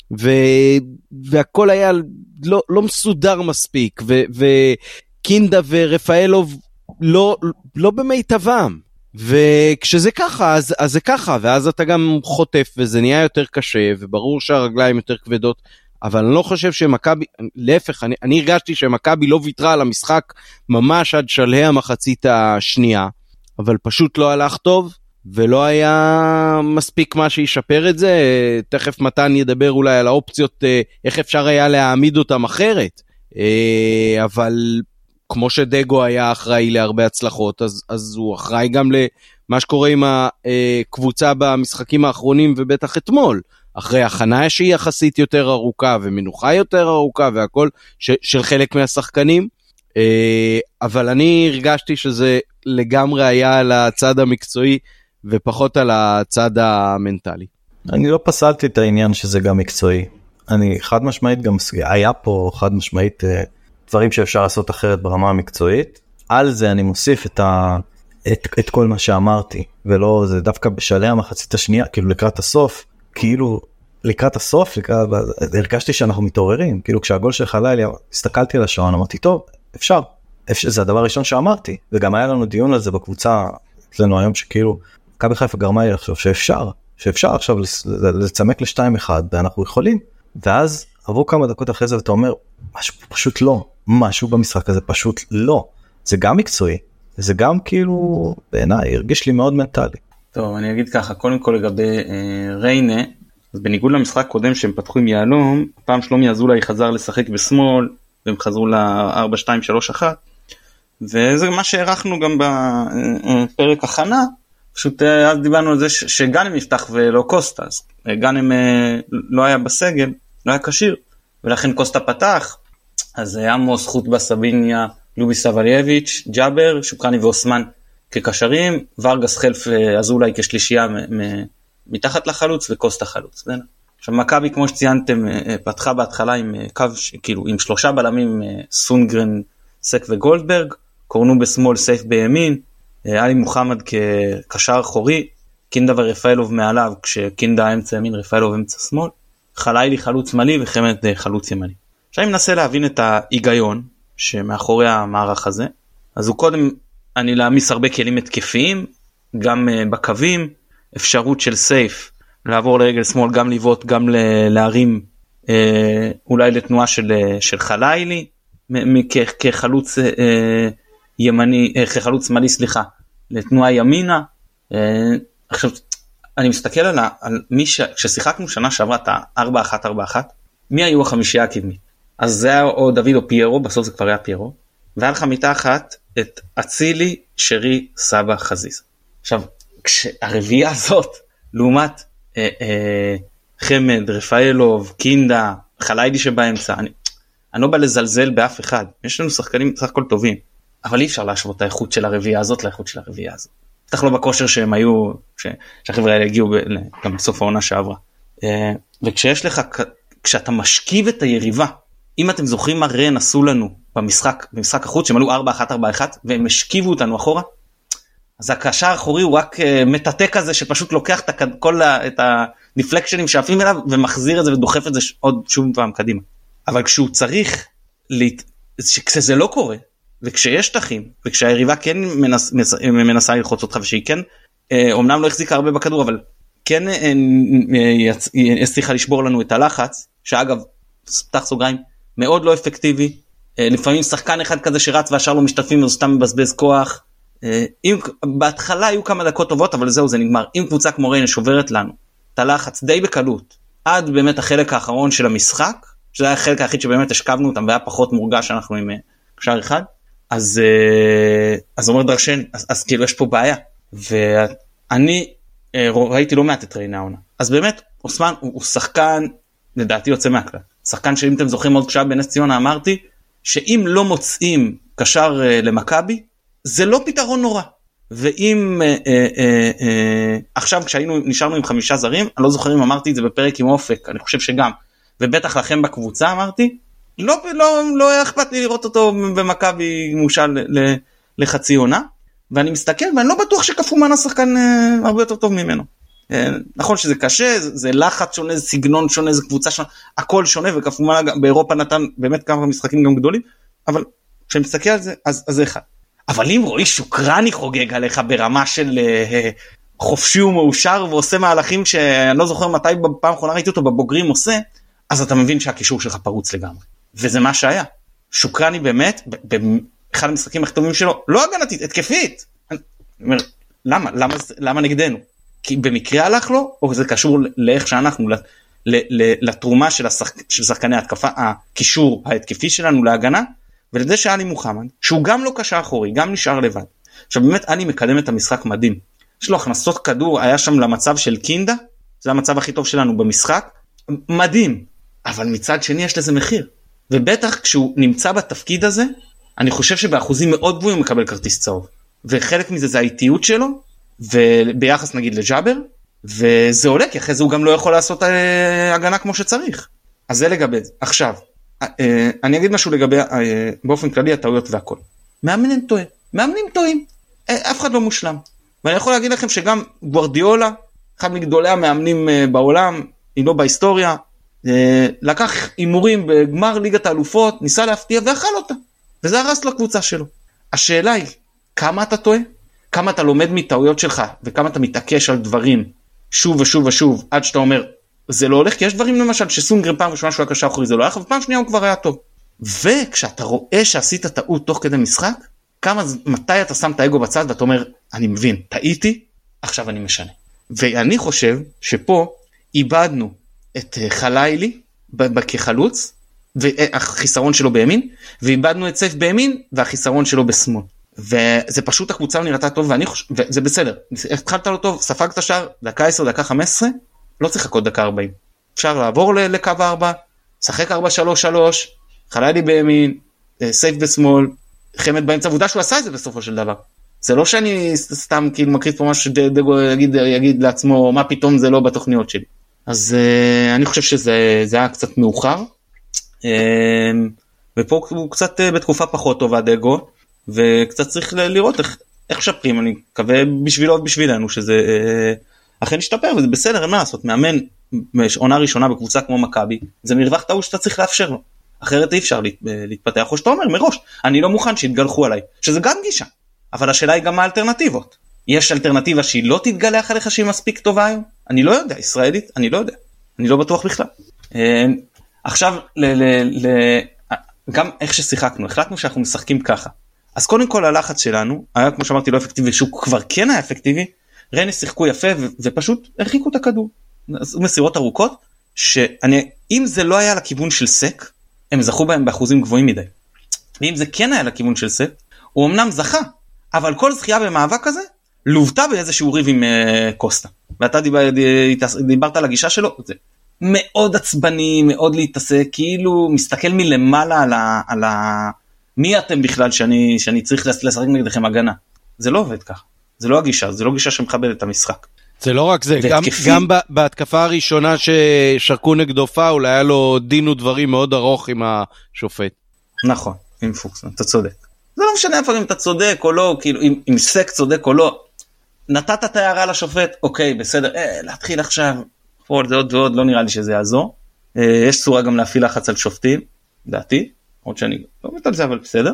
והכל היה לא מסודר מספיק, וקינדה ורפאלוב לא במיטבם, וכשזה ככה, אז זה ככה, ואז אתה גם חוטף, וזה נהיה יותר קשה, וברור שהרגליים יותר כבדות, אבל אני לא חושב שמכבי, להפך, אני הרגשתי שמכבי לא ויתרה על המשחק ממש עד שלהי המחצית השנייה, אבל פשוט לא הלך טוב, ולא היה מספיק מה שישפר את זה. תכף מתן ידבר אולי על האופציות, איך אפשר היה להעמיד אותם אחרת, אבל כמו שדגו היה אחראי להרבה הצלחות, אז הוא אחראי גם למה שקורה עם הקבוצה במשחקים האחרונים, ובטח אתמול, אחרי הכנה שהיא יחסית יותר ארוכה, ומנוחה יותר ארוכה, והכל של חלק מהשחקנים, אבל אני הרגשתי שזה לגמרי היה על הצד המקצועי, ופחות על הצד המנטלי. אני לא פסלתי את העניין שזה גם מקצועי. אני חד משמעית גם, היה פה חד משמעית דברים שאפשר לעשות אחרת ברמה המקצועית. על זה אני מוסיף את כל מה שאמרתי, ולא, זה דווקא בשלהי המחצית השנייה, כאילו לקראת הסוף, הרגשתי שאנחנו מתעוררים, כאילו כשהגול של חלילי, הסתכלתי על השעון, אמרתי, טוב, אפשר, זה הדבר הראשון שאמרתי, וגם היה לנו דיון על זה בקבוצה, אצלנו היום שכאילו, מכבי חיפה גרמה לי לחשוב שאפשר עכשיו לצמק ל2-1, ואנחנו יכולים, ואז עברו כמה דקות אחרי זה, ואתה אומר, משהו פשוט לא, משהו במשחק הזה פשוט לא, זה גם מקצועי, זה גם כאילו, בעיניי, הרגיש לי מאוד מנטלי. טוב, אני אגיד ככה, קודם כל לגבי ריינה, אז בניגוד למשחק קודם שהם פתחו עם יעלום, פעם שלומי אזולאי חזר לשחק בשמאל, והם חזרו ל-4-2-3-1, וזה מה שהערכנו גם בפרק הכנה, פשוט אז דיברנו על זה שגאנם יפתח ולא קוסטה, אז גאנם לא היה בסגל, לא היה קשיר, ולכן קוסטה פתח, אז עמוס, חוטבה, סביניה, לובי סבלייביץ', ג'אבר, שוקרני ואוסמן כקשרים, ורגס חלף אזולאי כשלישייה מתחת לחלוץ וקוסטה חלוץ. עכשיו מכבי כמו שציינתם פתחה בהתחלה עם קו, כאילו עם 3 בלמים, סונגרן, סק וגולדברג, קורנו בשמאל, סייף בימין, עלי מוחמד כקשר אחורי, קינדה ורפאלוב מעליו, כשקינדה אמצע ימין, רפאלוב אמצע שמאל, חלילי חלוץ שמאלי וחמד חלוץ ימני. עכשיו אני מנסה להבין את ההיגיון שמאחורי המערך הזה, אז הוא קודם, אני להעמיס הרבה כלים התקפיים, גם בקווים, אפשרות של סייף, לעבור לרגל שמאל, גם לבעוט, גם להרים, אולי לתנועה של חלילי, כחלוץ ימני, כחלוץ שמאלי, סליחה, לתנועה ימינה. עכשיו, אני מסתכל על מי ששיחקנו שנה שעברה את ה-4-1-4-1, מי היו החמישייה הקדמית? אז זה היה או דוד או פיירו, בסוף זה כבר היה פיירו, והיה לך מתחת את אצילי, שרי, סבא, חזיז. עכשיו, כשהרביעה הזאת, לעומת חמד, רפאלוב, קינדה, חלילי שבאמצע, אני לא בא לזלזל באף אחד, יש לנו שחקנים סך הכל טובים, אבל אי אפשר להשוות את האיכות של הרביעה הזאת לאיכות של הרביעה הזאת. בטח לא בכושר שהם היו, שהחבר'ה האלה הגיעו גם בסוף העונה שעברה. וכשיש לך, כשאתה משכיב את היריבה, אם אתם זוכרים מה רן עשו לנו במשחק החוץ, שהם עלו 4-1-4-1, והם השכיבו אותנו אחורה, אז הקשר האחורי הוא רק מטאטא כזה, שפשוט לוקח את הדיפלקשנים שעפים אליו, ומחזיר את זה ודוחף את זה עוד שוב פעם קדימה. אבל כשהוא צריך, כשזה לא קורה, וכשיש שטחים, וכשהיריבה כן מנסה ללחוץ אותך, ושהיא כן, אומנם לא החזיקה הרבה בכדור, אבל כן הצליחה לשבור לנו את הלחץ, שאגב, פתח סוגריים, מאוד לא אפקטיבי, לפעמים שחקן אחד כזה שרץ והשאר לא משתתפים, אז סתם מבזבז כוח, בהתחלה היו כמה דקות טובות, אבל זהו, זה נגמר. אם קבוצה כמו ריינה שוברת לנו את הלחץ די בקלות, עד באמת החלק האחרון של המשחק, שזה היה החלק היחיד שבאמת השכבנו אותם, והיה פחות מורגש שאנחנו עם קשר אחד, אז אומר דרשן, אז כאילו יש פה בעיה, ואני ראיתי לא מעט את ריינה העונה. אז באמת, אוסמן הוא שחקן, לדעתי יוצא מהכלל. שחקן שאם אתם זוכרים עוד כשהיה בנס ציונה, אמרתי, שאם לא מוצאים קשר למכבי, זה לא פתרון נורא. ואם עכשיו נשארנו עם 5 זרים, אני לא זוכר אם אמרתי את זה בפרק עם אופק, אני חושב שגם, ובטח לכם בקבוצה אמרתי, לא היה אכפת לי לראות אותו במכבי מושל לחצי עונה, ואני מסתכל ואני לא בטוח שקפומן השחקן הרבה יותר טוב ממנו. נכון שזה קשה, זה לחץ שונה, זה סגנון שונה, זה קבוצה שונה, הכל שונה, וקפומן באירופה נתן באמת כמה משחקים גם גדולים, אבל כשאני מסתכל על זה, אז זה אחד. אבל אם רואי שוקרני חוגג עליך ברמה של חופשי ומאושר, ועושה מהלכים שאני לא זוכר מתי בפעם האחרונה ראיתי אותו בבוגרים עושה, אז אתה מבין שהקישור שלך פרוץ לגמרי. וזה מה שהיה. שוקרני באמת, באחד המשחקים הכתובים שלו, לא הגנתית, התקפית. אומר, למה נגדנו? כי במקרה הלך לו, או זה קשור לאיך שאנחנו, לתרומה של שחקני ההתקפה, הקישור ההתקפי שלנו להגנה, ולזה שאלי מוחמד, שהוא גם לא קשר אחורי, גם נשאר לבד. עכשיו באמת אני מקדם את המשחק מדהים. יש לו הכנסות כדור, היה שם למצב של קינדה, זה המצב הכי טוב שלנו במשחק, מדהים. אבל מצד שני יש לזה מחיר. ובטח כשהוא נמצא בתפקיד הזה, אני חושב שבאחוזים מאוד גבוהים הוא מקבל כרטיס צהוב. וחלק מזה זה האיטיות שלו, וביחס נגיד לג'אבר, וזה עולה, כי אחרי זה הוא גם לא יכול לעשות הגנה כמו שצריך. אז זה לגבי זה. עכשיו, אני אגיד משהו לגבי, באופן כללי, הטעויות והכל. מאמנים טועים. אף אחד לא מושלם. ואני יכול להגיד לכם שגם גוארדיולה, אחד מגדולי המאמנים בעולם, אם לא בהיסטוריה, לקח אימורים בגמר ליגת האלופות, ניסה להפתיע ואכל אותה. וזה הרס לקבוצה שלו. השאלה היא, כמה אתה טועה? כמה אתה לומד מטעויות שלך, וכמה אתה מתעקש על דברים, שוב ושוב ושוב, עד שאתה אומר, זה לא הולך, כי יש דברים למשל, שסונגרן פעם ראשונה שהוא היה קשר אחורי, זה לא הלך, ופעם שנייה הוא כבר היה טוב. וכשאתה רואה שעשית טעות תוך כדי משחק, מתי אתה שם את האגו בצד, ואתה אומר, אני מבין, טעיתי, עכשיו אני משנה. ואני חושב שפה איבדנו את חלילי כחלוץ, והחיסרון שלו בימין, ואיבדנו את סייף בימין, והחיסרון שלו בשמאל. וזה פשוט הקבוצה נראתה טוב, וזה בסדר. התחלת לו טוב, ספגת שער, דקה 10, דקה 15, לא צריך לחכות דקה 40. אפשר לעבור לקו 4, שחק 4-3-3, חלילי בימין, סייף בשמאל, חמד באמצע, עבודה שהוא עשה את זה בסופו של דבר. זה לא שאני סתם כאילו מקריב פה משהו שדגו יגיד לעצמו, מה פתאום זה לא בתוכניות שלי. אז אני חושב שזה היה קצת מאוחר, ופה הוא קצת בתקופה פחות טובה דגו, וקצת צריך לראות איך שפרים, אני מקווה בשבילו ובשבילנו שזה אכן ישתפר, וזה בסדר, אין מה לעשות, מאמן עונה ראשונה בקבוצה כמו מכבי, זה מרווח טעות שאתה צריך לאפשר לו, אחרת אי אפשר להתפתח, או שאתה אומר מראש, אני לא מוכן שיתגלחו עליי, שזה גם גישה, אבל השאלה היא גם מה האלטרנטיבות, יש אלטרנטיבה שהיא לא תתגלח עליך שהיא מספיק טובה היום, אני לא יודע, ישראלית, אני לא יודע, אני לא בטוח בכלל. עכשיו, גם איך ששיחקנו, החלטנו שאנחנו משחקים ככה, אז קודם כל הלחץ שלנו, היה כמו שאמרתי לא אפקטיבי, שהוא כבר כן היה אפקטיבי, ריינה שיחקו יפה ופשוט הרחיקו את הכדור, אז מסירות ארוכות, שאם זה לא היה לכיוון של סק, הם זכו בהם באחוזים גבוהים מדי, ואם זה כן היה לכיוון של סק, הוא אמנם זכה, אבל כל זכייה במאבק הזה, לובטה באיזשהו ריב עם קוסטה, ואתה דיברת על הגישה שלו, זה מאוד עצבני, מאוד להתעסק, כאילו מסתכל מלמעלה על מי אתם בכלל שאני צריך לשחק נגדכם הגנה? זה לא עובד ככה. זה לא הגישה, זה לא גישה שמכבדת את המשחק. זה לא רק זה, גם בהתקפה הראשונה ששרקו נגדו פאול, היה לו דין ודברים מאוד ארוך עם השופט. נכון, עם פוקס, אתה צודק. זה לא משנה איפה אם אתה צודק או לא, כאילו אם סק צודק או לא. נתת את ההערה לשופט, אוקיי, בסדר, להתחיל עכשיו, עוד ועוד ועוד, לא נראה לי שזה יעזור. יש צורה גם להפעיל לחץ על שופטים, דעתי. עוד שאני לא מת על זה, אבל בסדר.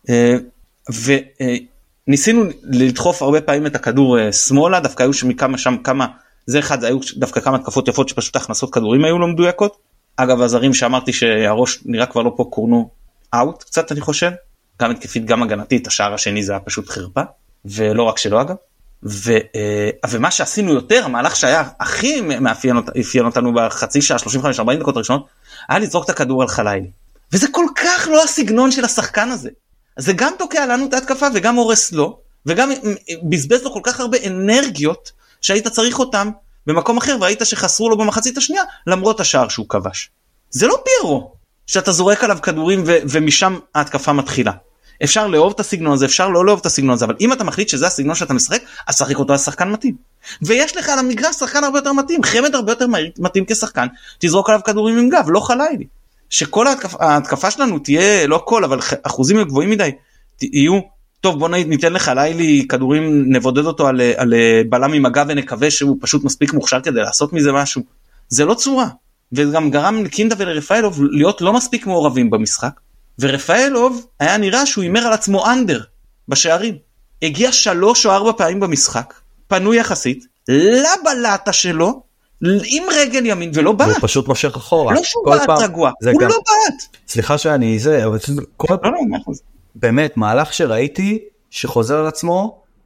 וניסינו לדחוף הרבה פעמים את הכדור שמאלה, דווקא היו שם כמה, זה אחד, היו דווקא כמה תקפות יפות שפשוט הכנסות כדורים היו לא מדויקות. אגב, הזרים שאמרתי שהראש נראה כבר לא פה קורנו אאוט קצת, אני חושב. גם התקפית, גם הגנתית, השער השני זה היה פשוט חרפה, ולא רק שלא אגב. ומה שעשינו יותר, המהלך שהיה הכי מאפיין אותנו בחצי שעה, 35-40 דקות הראשונות, היה לזרוק את הכדור על חלילי. וזה כל כך לא הסגנון של השחקן הזה. זה גם תוקע לנו את ההתקפה וגם הורס לו, וגם בזבז לו כל כך הרבה אנרגיות שהיית צריך אותם במקום אחר, והיית שחסרו לו במחצית השנייה, למרות השער שהוא כבש. זה לא פיירו, שאתה זורק עליו כדורים ומשם ההתקפה מתחילה. אפשר לאהוב את הסגנון הזה, אפשר לא לאהוב את הסגנון הזה, אבל אם אתה מחליט שזה הסגנון שאתה משחק, אז שחק אותו על שחקן מתאים. ויש לך על המגרש שחקן הרבה יותר מתאים, חמד הרבה יותר מתאים כשחקן, תזרוק עליו כדורים עם גב, לא חלילי. שכל ההתקפה שלנו תהיה, לא כל, אבל אחוזים גבוהים מדי, יהיו, טוב בוא ניתן לך לילי כדורים, נבודד אותו על בלם עם הגב ונקווה שהוא פשוט מספיק מוכשר כדי לעשות מזה משהו. זה לא צורה. וגם גרם לקינדה ולרפאלוב להיות לא מספיק מעורבים במשחק, ורפאלוב היה נראה שהוא יימר על עצמו אנדר בשערים. הגיע 3 או 4 פעמים במשחק, פנוי יחסית, לבלטה שלו, עם רגל ימין ולא בעט. הוא פשוט מושך אחורה. לא שהוא בעט רגוע, הוא לא בעט. סליחה שאני זה, אבל באמת מהלך שראיתי שחוזר על עצמו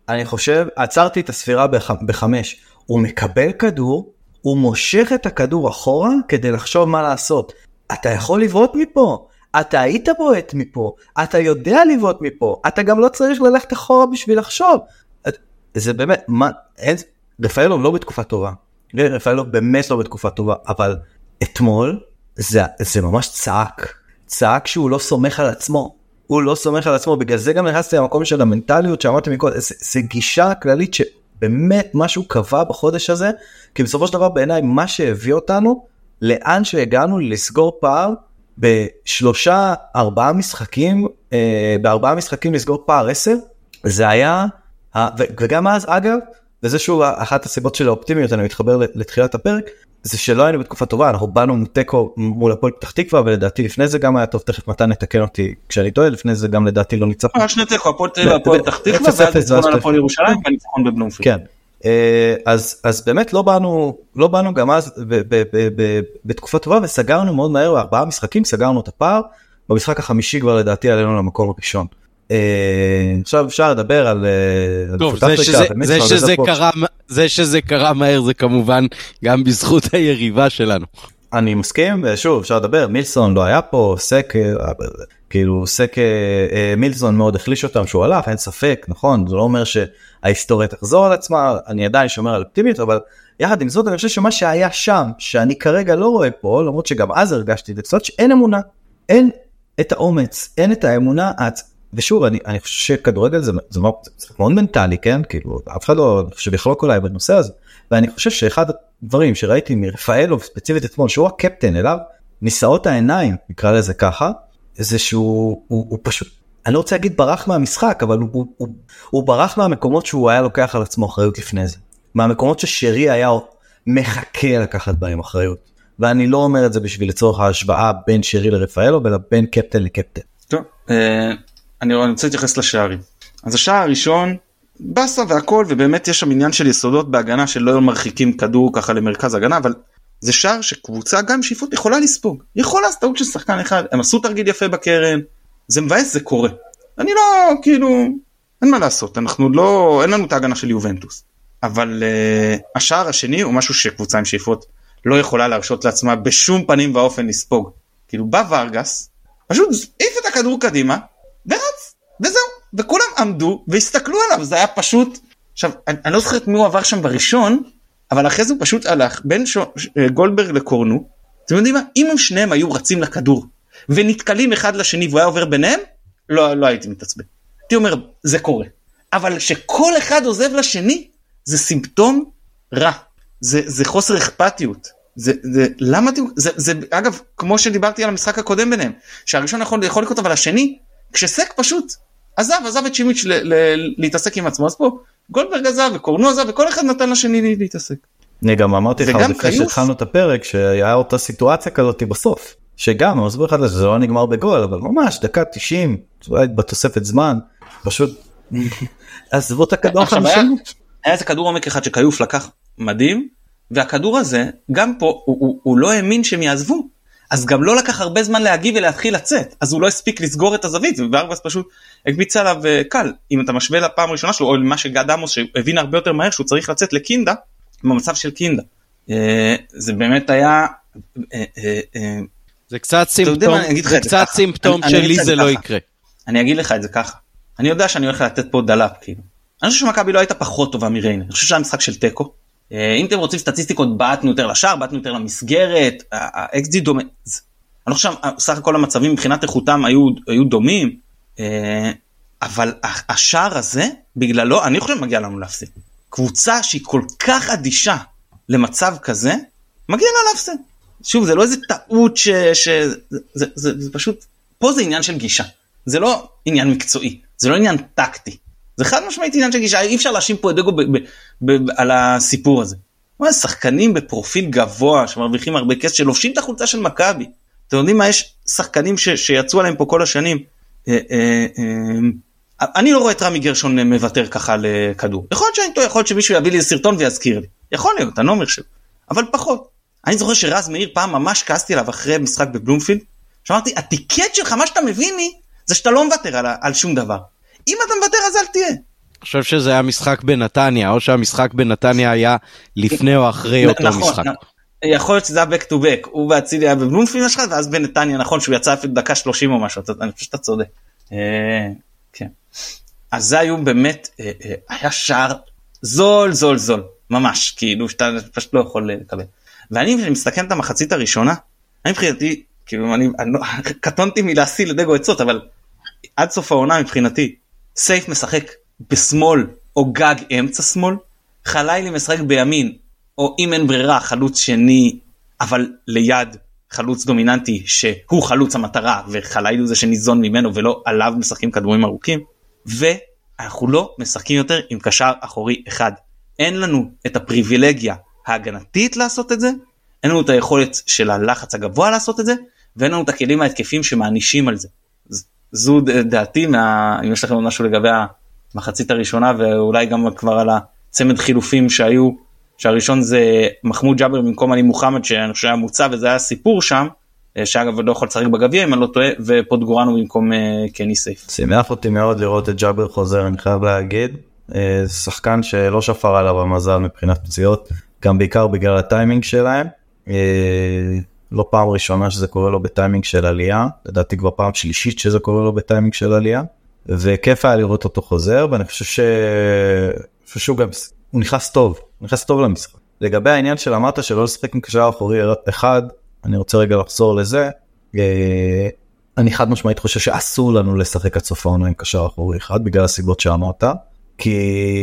אני חושב, עצרתי את הספירה ב5, הוא מקבל כדור, הוא מושך את הכדור אחורה כדי לחשוב מה לעשות. אתה יכול לבעוט מפה, אתה היית בועט מפה, אתה יודע לבעוט מפה, אתה גם לא צריך ללכת אחורה בשביל לחשוב. זה באמת, רפאלוב לא בתקופה טובה, רפאלוב באמת לא בתקופה טובה, אבל אתמול זה ממש צעק שהוא לא סומך על עצמו, הוא לא סומך על עצמו, בגלל זה גם נכנסתי למקום של המנטליות שאמרתי מקודם, זה גישה כללית שבאמת משהו קבע בחודש הזה, כי בסופו של דבר בעיניי מה שהביא אותנו, לאן שהגענו לסגור פער, ב3-4 משחקים, ב4 משחקים לסגור פער 10, זה היה, וגם אז אגב, וזה שוב אחת הסיבות של האופטימיות, אני מתחבר לתחילת הפרק, זה שלא היינו בתקופה טובה, אנחנו באנו מוטקו מול הפועל פתח תקווה, ולדעתי לפני זה גם היה טוב, תכף מתן נתקן אותי כשאני טועה, לפני זה גם לדעתי לא ניצחנו. שני תיקו, הפועל פתח תקווה, ואז ניצחון על הפועל ירושלים, וניצחון בבלומפילד. כן, אז באמת לא באנו גם אז בתקופה טובה, וסגרנו מאוד מהר, 4 משחקים, סגרנו את הפער, במשחק החמישי כבר לדעתי עלינו למקום הראשון. עכשיו אפשר לדבר על טוב, זה שזה קרה מהר זה כמובן גם בזכות היריבה שלנו. אני מסכים, ושוב אפשר לדבר, מילסון לא היה פה, סק מילסון מאוד החליש אותם שהוא הלך, אין ספק, נכון, זה לא אומר שההיסטוריה תחזור על עצמה, אני עדיין שומר על אופטימיות, אבל יחד עם זאת אני חושב שמה שהיה שם, שאני כרגע לא רואה פה, למרות שגם אז הרגשתי את זה, שאין אמונה, אין את האומץ, אין את האמונה, ושוב, אני חושב שכדורגל זה מאוד מנטלי, כן? כאילו, אף אחד לא חושב יחלוק אולי בנושא הזה, ואני חושב שאחד הדברים שראיתי מרפאלוב, ספציפית אתמול, שהוא הקפטן אליו, נישאות העיניים, נקרא לזה ככה, זה שהוא פשוט, אני לא רוצה להגיד ברח מהמשחק, אבל הוא ברח מהמקומות שהוא היה לוקח על עצמו אחריות לפני זה. מהמקומות ששרי היה מחכה לקחת בהם אחריות. ואני לא אומר את זה בשביל לצורך ההשוואה בין שרי לרפאלוב, אלא בין קפטן לקפטן. טוב, אני רוצה להתייחס לשערים. אז השער הראשון, בסה והכל, ובאמת יש שם עניין של יסודות בהגנה שלא מרחיקים כדור ככה למרכז הגנה, אבל זה שער שקבוצה גם שאיפות יכולה לספוג. יכולה סטעות של שחקן אחד, הם עשו תרגיל יפה בקרן, זה מבאס, זה קורה. אני לא, כאילו, אין מה לעשות, אנחנו לא, אין לנו את ההגנה של יובנטוס. אבל השער השני הוא משהו שקבוצה עם שאיפות לא יכולה להרשות לעצמה בשום פנים ואופן לספוג. כאילו בא ורגס, פשוט העיף את הכדור קדימה, ורץ, וזהו, וכולם עמדו והסתכלו עליו, זה היה פשוט, עכשיו, אני לא זוכר את מי הוא עבר שם בראשון, אבל אחרי זה הוא פשוט הלך, בין גולדברג לקורנו, אתם יודעים מה, אם הם שניהם היו רצים לכדור, ונתקלים אחד לשני, והוא היה עובר ביניהם, לא הייתי מתעצבן. הייתי אומר, זה קורה. אבל שכל אחד עוזב לשני, זה סימפטום רע. זה חוסר אכפתיות. למה זה אגב, כמו שדיברתי על המשחק הקודם ביניהם, שהראשון יכול לקרות, אבל השני, כשסק פשוט עזב את שימיץ' להתעסק עם עצמו, אז פה גולדברג עזב וקורנו עזב, וכל אחד נתן לשני להתעסק. אני גם אמרתי לך, לפני שהתחלנו את הפרק, שהיה אותה סיטואציה כזאת בסוף, שגם, אני מסביר לך שזה לא נגמר בגול, אבל ממש, דקה 90, בתוספת זמן, פשוט, עזבו את הכדור 50. היה איזה כדור עומק אחד שקיוף לקח מדהים, והכדור הזה, גם פה, הוא לא האמין שהם יעזבו, אז גם לא לקח הרבה זמן להגיב ולהתחיל לצאת, אז הוא לא הספיק לסגור את הזווית, וארגבס פשוט הקביץ עליו קל, אם אתה משווה לפעם הראשונה שלו, או למה שגד עמוס שהבין הרבה יותר מהר, שהוא צריך לצאת לקינדה, במצב של קינדה. זה באמת היה... זה קצת סימפטום שלי זה לא יקרה. אני אגיד לך את זה ככה, אני יודע שאני הולך לתת פה דלאפ, כאילו. אני חושב שמכבי לא הייתה פחות טובה מריינה, אני חושב שהיה משחק של טקו, אם אתם רוצים סטטיסטיקות, בעטנו יותר לשער, בעטנו יותר למסגרת, ה-XG דומה, אני חושב סך הכל המצבים מבחינת איכותם היו דומים, אבל השער הזה, בגללו, אני חושב מגיע לנו להפסיד. קבוצה שהיא כל כך אדישה למצב כזה, מגיע לה להפסיד. שוב, זה לא איזה טעות זה פשוט, פה זה עניין של גישה, זה לא עניין מקצועי, זה לא עניין טקטי. זה חד משמעית עניין של גישה, אי אפשר להאשים פה את דגו על הסיפור הזה. שחקנים בפרופיל גבוה, שמרוויחים הרבה כסף, שלובשים את החולצה של מכבי. אתם יודעים מה, יש שחקנים שיצאו עליהם פה כל השנים. אני לא רואה את רמי גרשון מוותר ככה לכדור. יכול להיות שאני טועה, יכול להיות שמישהו יביא לי סרטון ויזכיר לי. יכול להיות, אני לא אומר שלא. אבל פחות. אני זוכר שרז מאיר פעם ממש כעסתי עליו אחרי משחק בבלומפילד, שאמרתי, הטיקט שלך, מה שאתה מבין לי, זה שאתה לא מוותר על שום דבר. אם אתה מוותר, אז אל תהיה. חושב שזה היה משחק בנתניה, או שהמשחק בנתניה היה לפני או אחרי אותו משחק. יכול להיות שזה היה back to back, הוא והצילי היה בבלומפילד משחק, ואז בנתניה, נכון, שהוא יצא אפילו דקה 30 או משהו, אני חושב שאתה צודק. כן. אז זה היו באמת, היה שער זול, ממש, כאילו שאתה פשוט לא יכול לקבל. ואני מסתכל את המחצית הראשונה, אני מבחינתי, כאילו, אני קטונתי מלהשיא לדגו עצות, אבל עד סוף העונה מבחינתי, סייף משחק בשמאל, או גג אמצע שמאל, חלילי משחק בימין, או אם אין ברירה, חלוץ שני, אבל ליד חלוץ דומיננטי, שהוא חלוץ המטרה, וחלילי הוא זה שניזון ממנו, ולא עליו משחקים כדורים ארוכים, ואנחנו לא משחקים יותר עם קשר אחורי אחד. אין לנו את הפריבילגיה ההגנתית לעשות את זה, אין לנו את היכולת של הלחץ הגבוה לעשות את זה, ואין לנו את הכלים ההתקפים שמענישים על זה. זו דעתי, אם יש לכם משהו לגבי המחצית הראשונה, ואולי גם כבר על הצמד חילופים שהיו, שהראשון זה מחמוד ג'אבר במקום עלי מוחמד, שאני חושב היה מוצא, וזה היה סיפור שם, שאגב לא יכול לצחק בגביע, אם אני לא טועה, ופוטגורנו במקום קני סייף. שימח אותי מאוד לראות את ג'אבר חוזר, אני חייב להגיד, שחקן שלא שפר עליו המזל מבחינת פציעות, גם בעיקר בגלל הטיימינג שלהם, לא פעם ראשונה שזה קורה לו בטיימינג של עלייה, לדעתי כבר פעם שלישית שזה קורה לו בטיימינג של עלייה, וכיף היה לראות אותו חוזר, ואני חושב שהוא גם, הוא נכנס טוב למשחק. לגבי העניין של אמרת שלא לשחק עם קשר אחורי אחד, אני רוצה רגע לחזור לזה, אני חד משמעית חושב שאסור לנו לשחק עד סוף העונה עם קשר אחורי אחד, בגלל הסיבות שאמרת, כי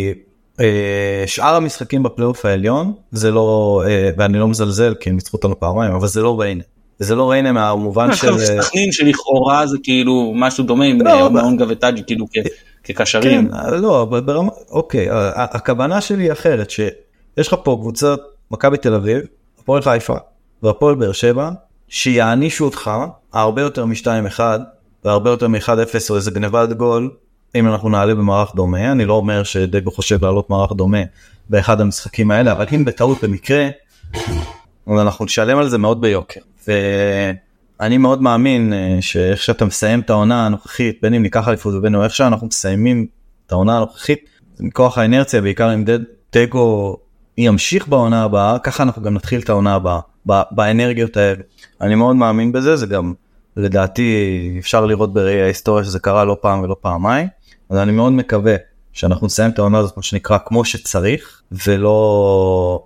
שאר המשחקים בפלייאוף העליון, זה לא, ואני לא מזלזל, כי הם ניצחו אותנו פעמיים, אבל זה לא ריינה. וזה לא ריינה מהמובן של... סכנין שלכאורה זה כאילו משהו דומה עם מאונגה וטאג'י, כאילו כקשרים. כן, לא, ברמה, אוקיי, הכוונה שלי היא אחרת, שיש לך פה קבוצת מכבי תל אביב, הפועל חיפה, והפועל באר שבע, שיענישו אותך הרבה יותר מ-2-1, והרבה יותר מ-1-0 או איזה גנבת גול, אם אנחנו נעלה במערך דומה. אני לא אומר שדגו חושב לעלות מערך דומה באחד המשחקים האלה, אבל אם בטעות במקרה, אנחנו נשלם על זה מאוד ביוקר. ואני מאוד מאמין שאיך שאתה מסיים את העונה הנוכחית, בין אם ניקח אליפות ובין אם איך שאנחנו מסיימים את העונה הנוכחית, מכוח האינרציה, בעיקר אם דגו ימשיך בעונה הבאה, ככה אנחנו גם נתחיל את העונה הבאה, באנרגיות האלה. אני מאוד מאמין בזה, זה גם לדעתי אפשר לראות בראי ההיסטוריה שזה קרה לא פעם ולא פעמיים, אז אני מאוד מקווה שאנחנו נסיים את העונה הזאת, מה שנקרא, כמו שצריך, ולא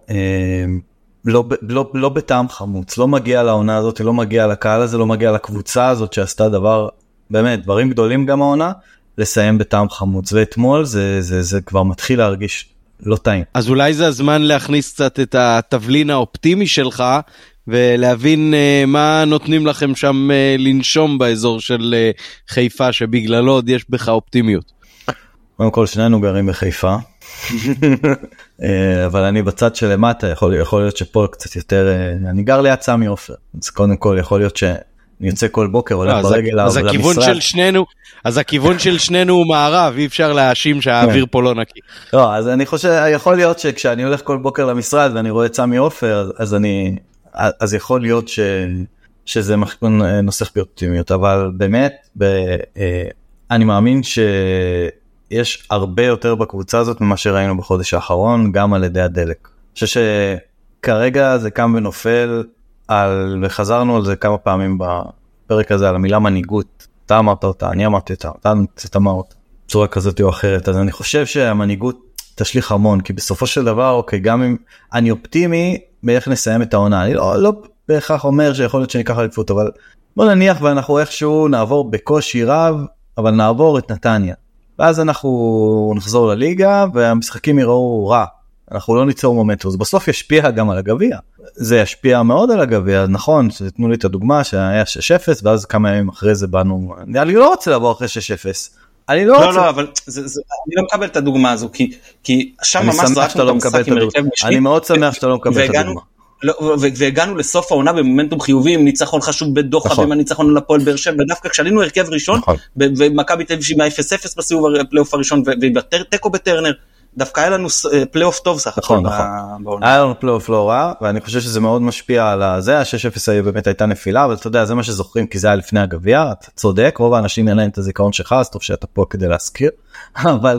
לא בטעם חמוץ, לא מגיע לעונה הזאת, לא מגיע לקהל הזה, לא מגיע לקבוצה הזאת שעשתה באמת, דברים גדולים גם העונה, לסיים בטעם חמוץ, ואתמול זה כבר מתחיל להרגיש לא טעים. אז אולי זה הזמן להכניס קצת את התבלין האופטימי שלך, ולהבין מה נותנים לכם שם לנשום באזור של חיפה, שבגללו עוד יש בך אופטימיות. קודם כל שנינו גרים בחיפה, אבל אני בצד שלמטה, יכול להיות שפה קצת יותר, אני גר ליד סמי עופר, אז קודם כל יכול להיות שאני יוצא כל בוקר, הולך ברגל למשרד. אז הכיוון של שנינו הוא מערב, אי אפשר להאשים שהאוויר פה לא נקי. לא, אז אני חושב, יכול להיות שכשאני הולך כל בוקר למשרד ואני רואה את סמי עופר, אז יכול להיות שזה נוסח באופטימיות, אבל באמת, אני מאמין שיש הרבה יותר בקבוצה הזאת ממה שראינו בחודש האחרון, גם על ידי הדלק. אני חושב שכרגע זה קם ונופל, וחזרנו על זה כמה פעמים בפרק הזה, על המילה מנהיגות. אתה אמרת אותה, אני אמרתי אותה, אתה אמר אותה, בצורה כזאת או אחרת. אז אני חושב שהמנהיגות תשליך המון, כי בסופו של דבר, אוקיי, גם אם אני אופטימי, באיך נסיים את העונה. אני לא בהכרח אומר שיכול להיות שניקח אליפות, אבל בוא נניח ואנחנו איכשהו נעבור בקושי רב, אבל נעבור את נתניה. ואז אנחנו נחזור לליגה, והמשחקים יראו רע. אנחנו לא ניצור מומנטום. זה בסוף ישפיע גם על הגביע. זה ישפיע מאוד על הגביע. נכון, תנו לי את הדוגמה שהיה 6-0, ואז כמה ימים אחרי זה באנו, אני לא רוצה לעבור אחרי 6-0. אני לא רוצה... לא, אבל אני לא מקבל את הדוגמה הזו, כי שם ממש זרקנו את המשחק עם הרכב משני. אני מאוד שמח שאתה לא מקבל את הדוגמה. והגענו לסוף העונה במומנטום חיובי, עם ניצחון חשוב בדוחה, ועם הניצחון על הפועל באר שבע, ודווקא כשעלינו הרכב ראשון, ומכבי תל אביב 0-0 בסיבוב הפלייאוף הראשון, ובטקו בטרנר, דווקא היה לנו פלייאוף טוב סך הכל בעונה. היה לנו פלייאוף לא רע, ואני חושב שזה מאוד משפיע על זה, ה-6-0 באמת הייתה נפילה, אבל אתה יודע, זה מה שזוכרים, כי זה היה לפני הגביע, אתה צודק, רוב האנשים אין להם את הזיכרון שלך, אז טוב שאתה פה כדי להזכיר, אבל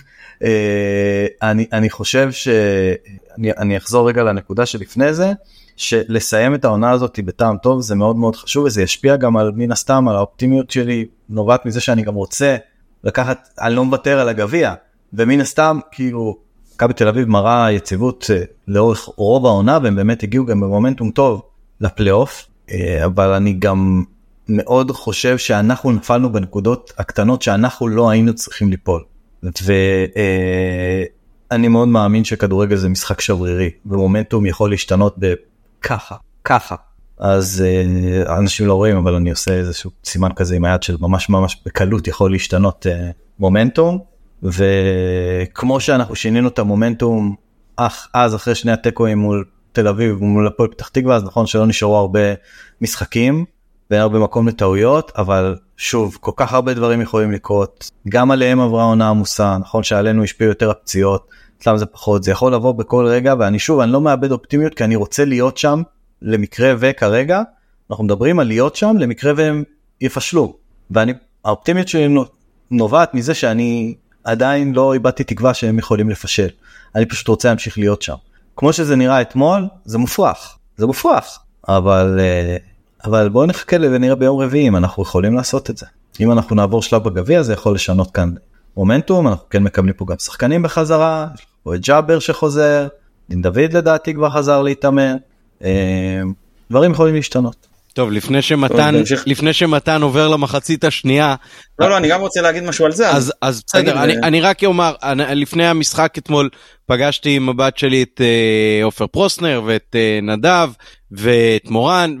אני חושב אני אחזור רגע לנקודה שלפני זה, שלסיים את העונה הזאת בטעם טוב, זה מאוד מאוד חשוב, וזה ישפיע גם על מן הסתם, על האופטימיות שלי, נובעת מזה שאני גם רוצה לקחת, אני לא מוותר על הגביע, ומן הסתם, כאילו, מכבי תל אביב מראה יציבות לאורך רוב העונה, והם באמת הגיעו גם במומנטום טוב לפלייאוף, אבל אני גם מאוד חושב שאנחנו נפלנו בנקודות הקטנות שאנחנו לא היינו צריכים ליפול. ואני מאוד מאמין שכדורגל זה משחק שברירי, ומומנטום יכול להשתנות ככה. אז אנשים לא רואים, אבל אני עושה איזשהו סימן כזה עם היד של ממש בקלות יכול להשתנות מומנטום, וכמו שאנחנו שינינו את המומנטום אז אחרי שני הטקואים מול תל אביב ומול הפועל פתח תקווה, אז נכון שלא נשארו הרבה משחקים ואין הרבה מקום לטעויות, אבל שוב, כל כך הרבה דברים יכולים לקרות, גם עליהם עברה עונה עמוסה, נכון שעלינו השפיעו יותר הפציעות, אצלם זה פחות, זה יכול לבוא בכל רגע, ואני לא מאבד אופטימיות, כי אני רוצה להיות שם למקרה וכרגע, אנחנו מדברים על להיות שם למקרה והם יפשלו, והאופטימיות שלי נובעת מזה שאני עדיין לא איבדתי תקווה שהם יכולים לפשל, אני פשוט רוצה להמשיך להיות שם. כמו שזה נראה אתמול, זה מופרך, אבל בואו נחכה ונראה ביום רביעי אם אנחנו יכולים לעשות את זה. אם אנחנו נעבור שלב בגביע, זה יכול לשנות כאן מומנטום, אנחנו כן מקבלים פה גם שחקנים בחזרה, יש פה את ג'אבר שחוזר, דין דוד לדעתי כבר חזר להתאמן, דברים יכולים להשתנות. טוב, לפני שמתן עובר למחצית השנייה. לא, אני גם רוצה להגיד משהו על זה. אז בסדר, אני רק אומר, לפני המשחק אתמול פגשתי עם הבת שלי את עופר פרוסנר ואת נדב ואת מורן,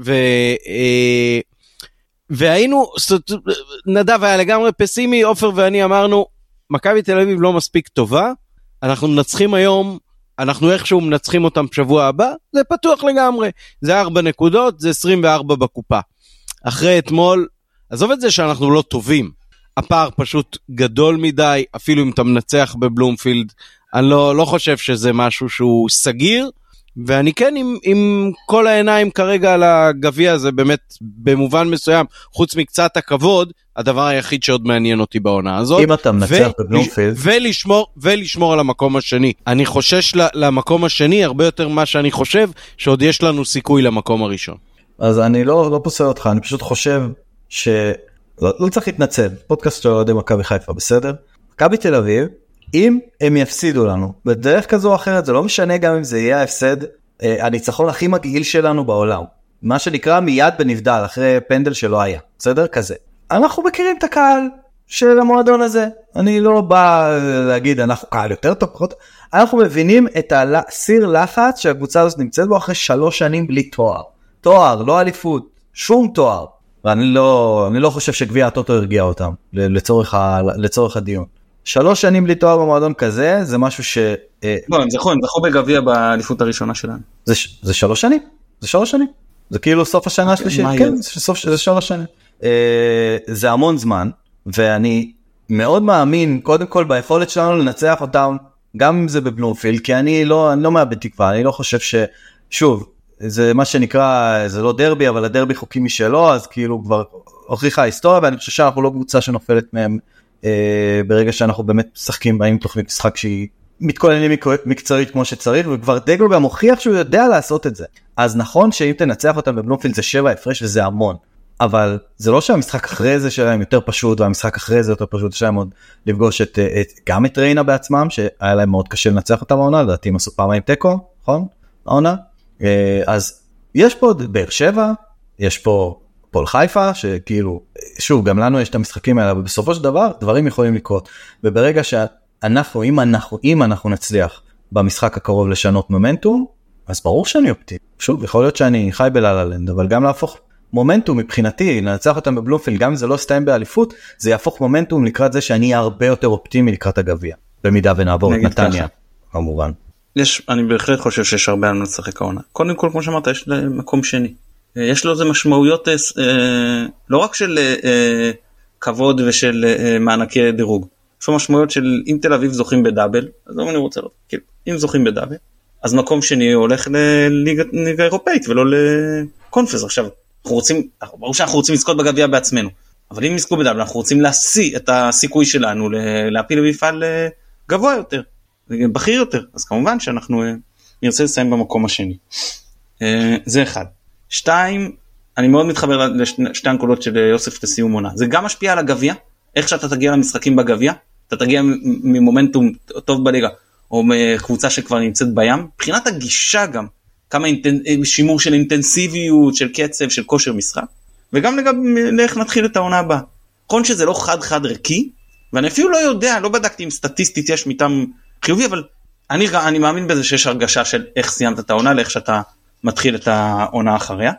והיינו, נדב היה לגמרי פסימי, עופר ואני אמרנו, מכבי תל אביב לא מספיק טובה, אנחנו מנצחים היום, אנחנו איכשהו מנצחים אותם בשבוע הבא, זה פתוח לגמרי, זה 4 נקודות, זה 24 בקופה. אחרי אתמול, עזוב את זה שאנחנו לא טובים, הפער פשוט גדול מדי, אפילו אם אתה מנצח בבלומפילד, אני לא חושב שזה משהו שהוא סגיר, ואני כן עם כל העיניים כרגע על הגביע, זה באמת במובן מסוים, חוץ מקצת הכבוד, הדבר היחיד שעוד מעניין אותי בעונה הזאת. אם אתה מנצח בבלומפילד. ולשמור על המקום השני. אני חושש למקום השני הרבה יותר מה שאני חושב, שעוד יש לנו סיכוי למקום הראשון. אז אני לא פוסל אותך, אני פשוט חושב לא צריך להתנצל, פודקאסט של אוהדי מכבי חיפה, בסדר? מכבי תל אביב, אם הם יפסידו לנו, בדרך כזו או אחרת, זה לא משנה גם אם זה יהיה ההפסד, הניצחון הכי מגעיל שלנו בעולם. מה שנקרא מיד בנבדל, אחרי פנדל שלא היה, בסדר? כזה. אנחנו מכירים את הקהל של המועדון הזה. אני לא בא להגיד, אנחנו קהל יותר טוב, פחות. אנחנו מבינים את הסיר לחץ שהקבוצה הזאת נמצאת בו אחרי 3 שנים בלי תואר. תואר, לא אליפות, שום תואר. ואני לא חושב שגביע הטוטו הרגיע אותם, לצורך הדיון. 3 שנים בלי תואר במועדון כזה, זה משהו ש... לא, הם זכו בגביע באליפות הראשונה שלנו. זה 3 שנים? זה 3 שנים. זה כאילו סוף השנה השלישית. כן, זה 3 שנים. זה המון זמן, ואני מאוד מאמין, קודם כל, ביכולת שלנו לנצח אותם, גם אם זה בבלומפילד, כי אני לא מאבד תקווה, אני לא חושב שוב, זה מה שנקרא, זה לא דרבי, אבל הדרבי חוקי משלו, אז כאילו כבר הוכיחה ההיסטוריה, ואני חושב שאנחנו לא קבוצה שנופלת מהם, ברגע שאנחנו באמת משחקים בהם תוכנית משחק שהיא מתכוננים מקצועית כמו שצריך, וכבר דגלו גם הוכיח שהוא יודע לעשות את זה. אז נכון שאם תנצח אותם בבלומפילד זה 7 הפרש וזה המון, אבל זה לא שהמשחק אחרי זה שלהם יותר פשוט, והמשחק אחרי זה יותר פשוט, שלהם עוד לפגוש גם את ריינה בעצמם, שהיה להם מאוד קשה לנצח אותם העונה, לדעתי הם עשו פעמיים טקו, נכון? העונה? אז יש פה באר שבע, יש פה פועל חיפה, שכאילו, שוב, גם לנו יש את המשחקים האלה, אבל בסופו של דבר, דברים יכולים לקרות, וברגע שאנחנו, אם אנחנו נצליח במשחק הקרוב לשנות מומנטום, אז ברור שאני אופטימי. שוב, יכול להיות שאני חי בללנד, אבל גם להפוך מומנטום מבחינתי, לנצח אותם בבלומפילד, גם אם זה לא סתם באליפות, זה יהפוך מומנטום לקראת זה שאני אהיה הרבה יותר אופטימי לקראת הגביע, במידה ונעבור את נתניה, כמובן. אני בהחלט חושב שיש הרבה על לשחק העונה. קודם כל, כמו שאמרת, יש מקום שני. יש לו זה משמעויות לא רק של כבוד ושל מענקי דירוג, יש לו משמעויות של אם תל אביב זוכים בדאבל, אז אני רוצה לראות, כאילו, אם זוכים בדאבל, אז מקום שני הולך לליגה אירופאית ולא לקונפרנס. עכשיו, ברור שאנחנו רוצים לזכות בגביע בעצמנו, אבל אם נזכו בדאבל, אנחנו רוצים להשיא את הסיכוי שלנו להפיל למפעל גבוה יותר, בכיר יותר, אז כמובן שאנחנו נרצה לסיים במקום השני. זה אחד. שתיים, אני מאוד מתחבר לשתי הנקודות של יוסף לסיום עונה. זה גם משפיע על הגביע, איך שאתה תגיע למשחקים בגביע, אתה תגיע ממומנטום טוב בליגה, או מקבוצה שכבר נמצאת בים, מבחינת הגישה גם, כמה שימור של אינטנסיביות, של קצב, של כושר משחק, וגם לאיך נתחיל את העונה הבאה. נכון שזה לא חד ריקי, ואני אפילו לא יודע, לא בדקתי אם סטטיסטית יש מיתם חיובי, אבל אני מאמין בזה שיש הרגשה של איך סיימת את העונה, לאיך שאתה מתחיל את העונה אחריה.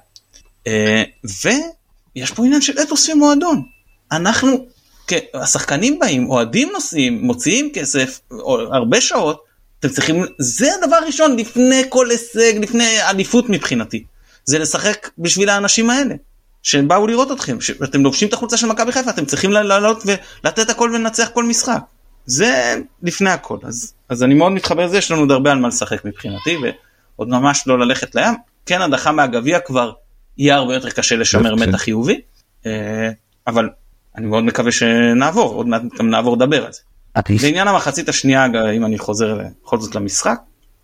ויש פה עניין של אתוס ומועדון. אנחנו, השחקנים באים, אוהדים נוסעים, מוציאים כסף, הרבה שעות, אתם צריכים, זה הדבר הראשון, לפני כל הישג, לפני אליפות מבחינתי, זה לשחק בשביל האנשים האלה, שבאו לראות אתכם, שאתם לובשים את החולצה של מכבי חיפה, אתם צריכים לעלות ולתת הכל ולנצח כל משחק, זה לפני הכל, אז אני מאוד מתחבר לזה, יש לנו עוד הרבה על מה לשחק מבחינתי, ועוד ממש לא ללכת לים, כן הדחה מהגביע כבר יהיה הרבה יותר קשה לשמר מתח חיובי, אבל אני מאוד מקווה שנעבור, עוד מעט גם נעבור לדבר על זה. לעניין המחצית השנייה, אם אני חוזר בכל זאת למשחק,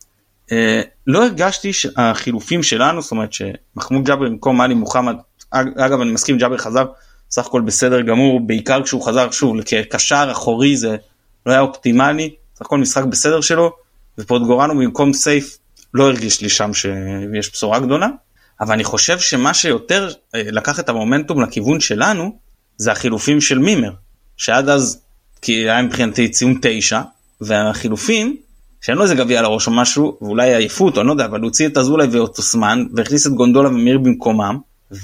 לא הרגשתי שהחילופים שלנו, זאת אומרת שמחמוד ג'אבר במקום עלי מוחמד, אגב אני מסכים ג'אבר חזר סך הכל בסדר גמור, בעיקר כשהוא חזר שוב לקשר אחורי, זה לא היה אופטימלי, סך הכל משחק בסדר שלו, ופוטגורנו במקום סייף לא הרגיש לי שם שיש בשורה גדולה, אבל אני חושב שמה שיותר לקח את המומנטום לכיוון שלנו, זה החילופים של מימר, שעד אז כי היה מבחינתי ציון 9, והחילופים, שאין לו איזה גביע על הראש או משהו, ואולי עייפות, או אני לא יודע, אבל הוא הוציא את אזולאי ואוטוסמן, והכניס את גונדולה ומיר במקומם,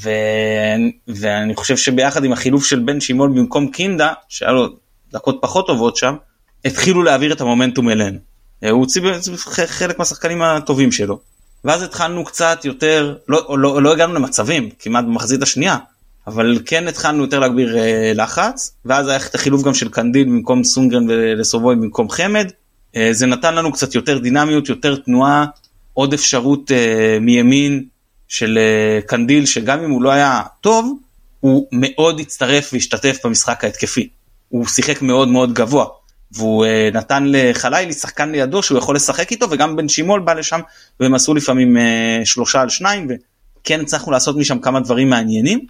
ואני חושב שביחד עם החילוף של בן שימול במקום קינדה, שהיה לו דקות פחות טובות שם, התחילו להעביר את המומנטום אלינו. הוא הוציא חלק מהשחקנים הטובים שלו, ואז התחלנו קצת יותר, לא הגענו למצבים, כמעט במחזית השנייה, אבל כן התחלנו יותר להגביר לחץ, ואז היה את החילוף גם של קנדיל במקום סונגרן ולסובוי במקום חמד, זה נתן לנו קצת יותר דינמיות, יותר תנועה, עוד אפשרות מימין של קנדיל, שגם אם הוא לא היה טוב, הוא מאוד הצטרף והשתתף במשחק ההתקפי, הוא שיחק מאוד מאוד גבוה, והוא נתן לחלילי שחקן לידו שהוא יכול לשחק איתו, וגם בן שימול בא לשם, והם עשו לפעמים 3-2, וכן הצלחנו לעשות משם כמה דברים מעניינים,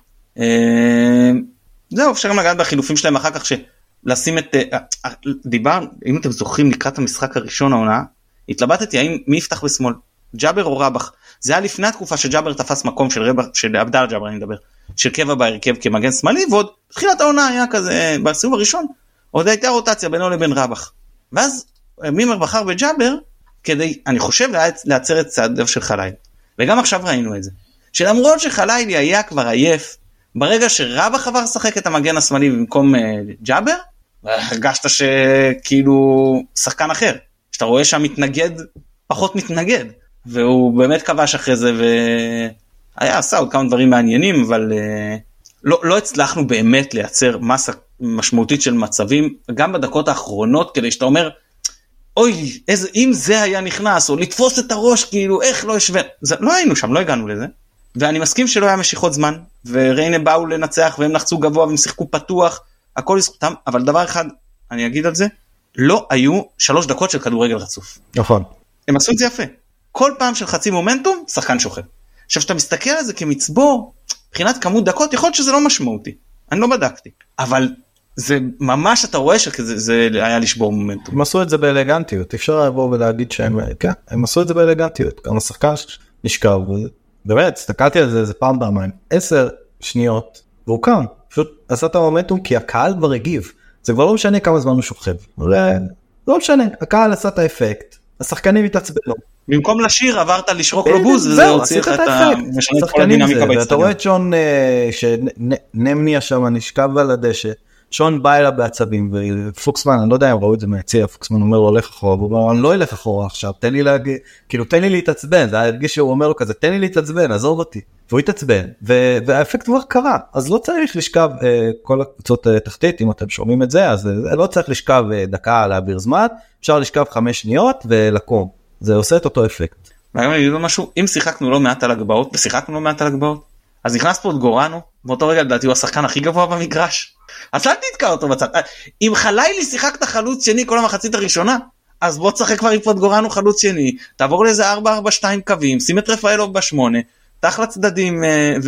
זהו, אפשר גם לגעת בחילופים שלהם אחר כך, שלשים את, דיבר, אם אתם זוכרים לקראת המשחק הראשון העונה, התלבטתי האם מי יפתח בשמאל, ג'אבר או רבח, זה היה לפני התקופה שג'אבר תפס מקום של עבדאללה ג'אבר, אני מדבר, של קבע בהרכב כמגן שמאלי, ועוד בתחילת העונה היה כזה, בסיבוב הראשון, עוד הייתה רוטציה בינו לבין רבח, ואז מימר בחר בג'אבר, כדי, אני חושב, לעצר את צעדיו של חלילי, וגם עכשיו ראינו את זה, שלמרות שחלילי היה כבר עייף, ברגע שרבח עבר לשחק את המגן השמאלי במקום ג'אבר, הרגשת שכאילו שחקן אחר, שאתה רואה שהמתנגד פחות מתנגד, והוא באמת כבש אחרי זה, והיה עשה עוד כמה דברים מעניינים, אבל לא הצלחנו באמת לייצר מסה משמעותית של מצבים, גם בדקות האחרונות, כדי שאתה אומר, אוי, אם זה היה נכנס, או לתפוס את הראש, כאילו, איך לא ישווה, לא היינו שם, לא הגענו לזה, ואני מסכים שלא היה משיכות זמן, וריינה באו לנצח, והם לחצו גבוה, והם שיחקו פתוח, הכל לזכותם, אבל דבר אחד, אני אגיד על זה, לא היו 3 דקות של כדורגל רצוף. נכון. הם עשו את זה יפה. כל פעם של חצי מומנטום, שחקן שוכב. עכשיו, שאתה מסתכל על זה כמצבור, מבחינת כמות דקות, יכול להיות שזה לא משמעותי. אני לא בדקתי. אבל זה ממש, אתה רואה שזה היה לשבור מומנטום. הם עשו את זה באלגנטיות. אפשר לבוא ולהגיד שהם, כן, הם עשו את זה באלגנטיות. גם השחקן נשכב, באמת, הסתכלתי על זה איזה פעמיים, 10 שניות, והוא קם, פשוט עשה את המומנטום, כי הקהל כבר הגיב, זה כבר לא משנה כמה זמן הוא שוכב, לא משנה, הקהל עשה את האפקט, השחקנים התעצבנו. במקום לשיר עברת לשרוק לו בוז, וזה הוציא לך את השחקנים זה, ואתה רואה את שון, שנמניה שם נשכב על הדשא, שון בא אליו בעצבים, ופוקסמן, אני לא יודע אם ראו את זה מהציע, פוקסמן אומר לו, הולך אחורה, והוא אומר, אני לא אלך אחורה עכשיו, תן לי להתעצבן, זה הרגיש שהוא אומר לו כזה, תן לי להתעצבן, עזוב אותי, והוא התעצבן, והאפקט כבר קרה, אז לא צריך לשכב, כל הקבוצות תחתית, אם אתם שומעים את זה, אז לא צריך לשכב דקה להעביר זמן, אפשר לשכב 5 שניות ולקום, זה עושה את אותו אפקט. אם שיחקנו לא מעט על הגבעות, ושיחקנו לא מעט על הגבעות, אז נכנס פה את גורנו, באותו רגע לדעתי הוא השחקן הכי גבוה במגרש, אז אל תתקע אותו בצד, אם חלילי שיחקת חלוץ שני כל המחצית הראשונה, אז בוא תשחק כבר עם פה את גורנו חלוץ שני, תעבור לאיזה 4-4-2 קווים, שים את רפאלוב ב8, תח לצדדים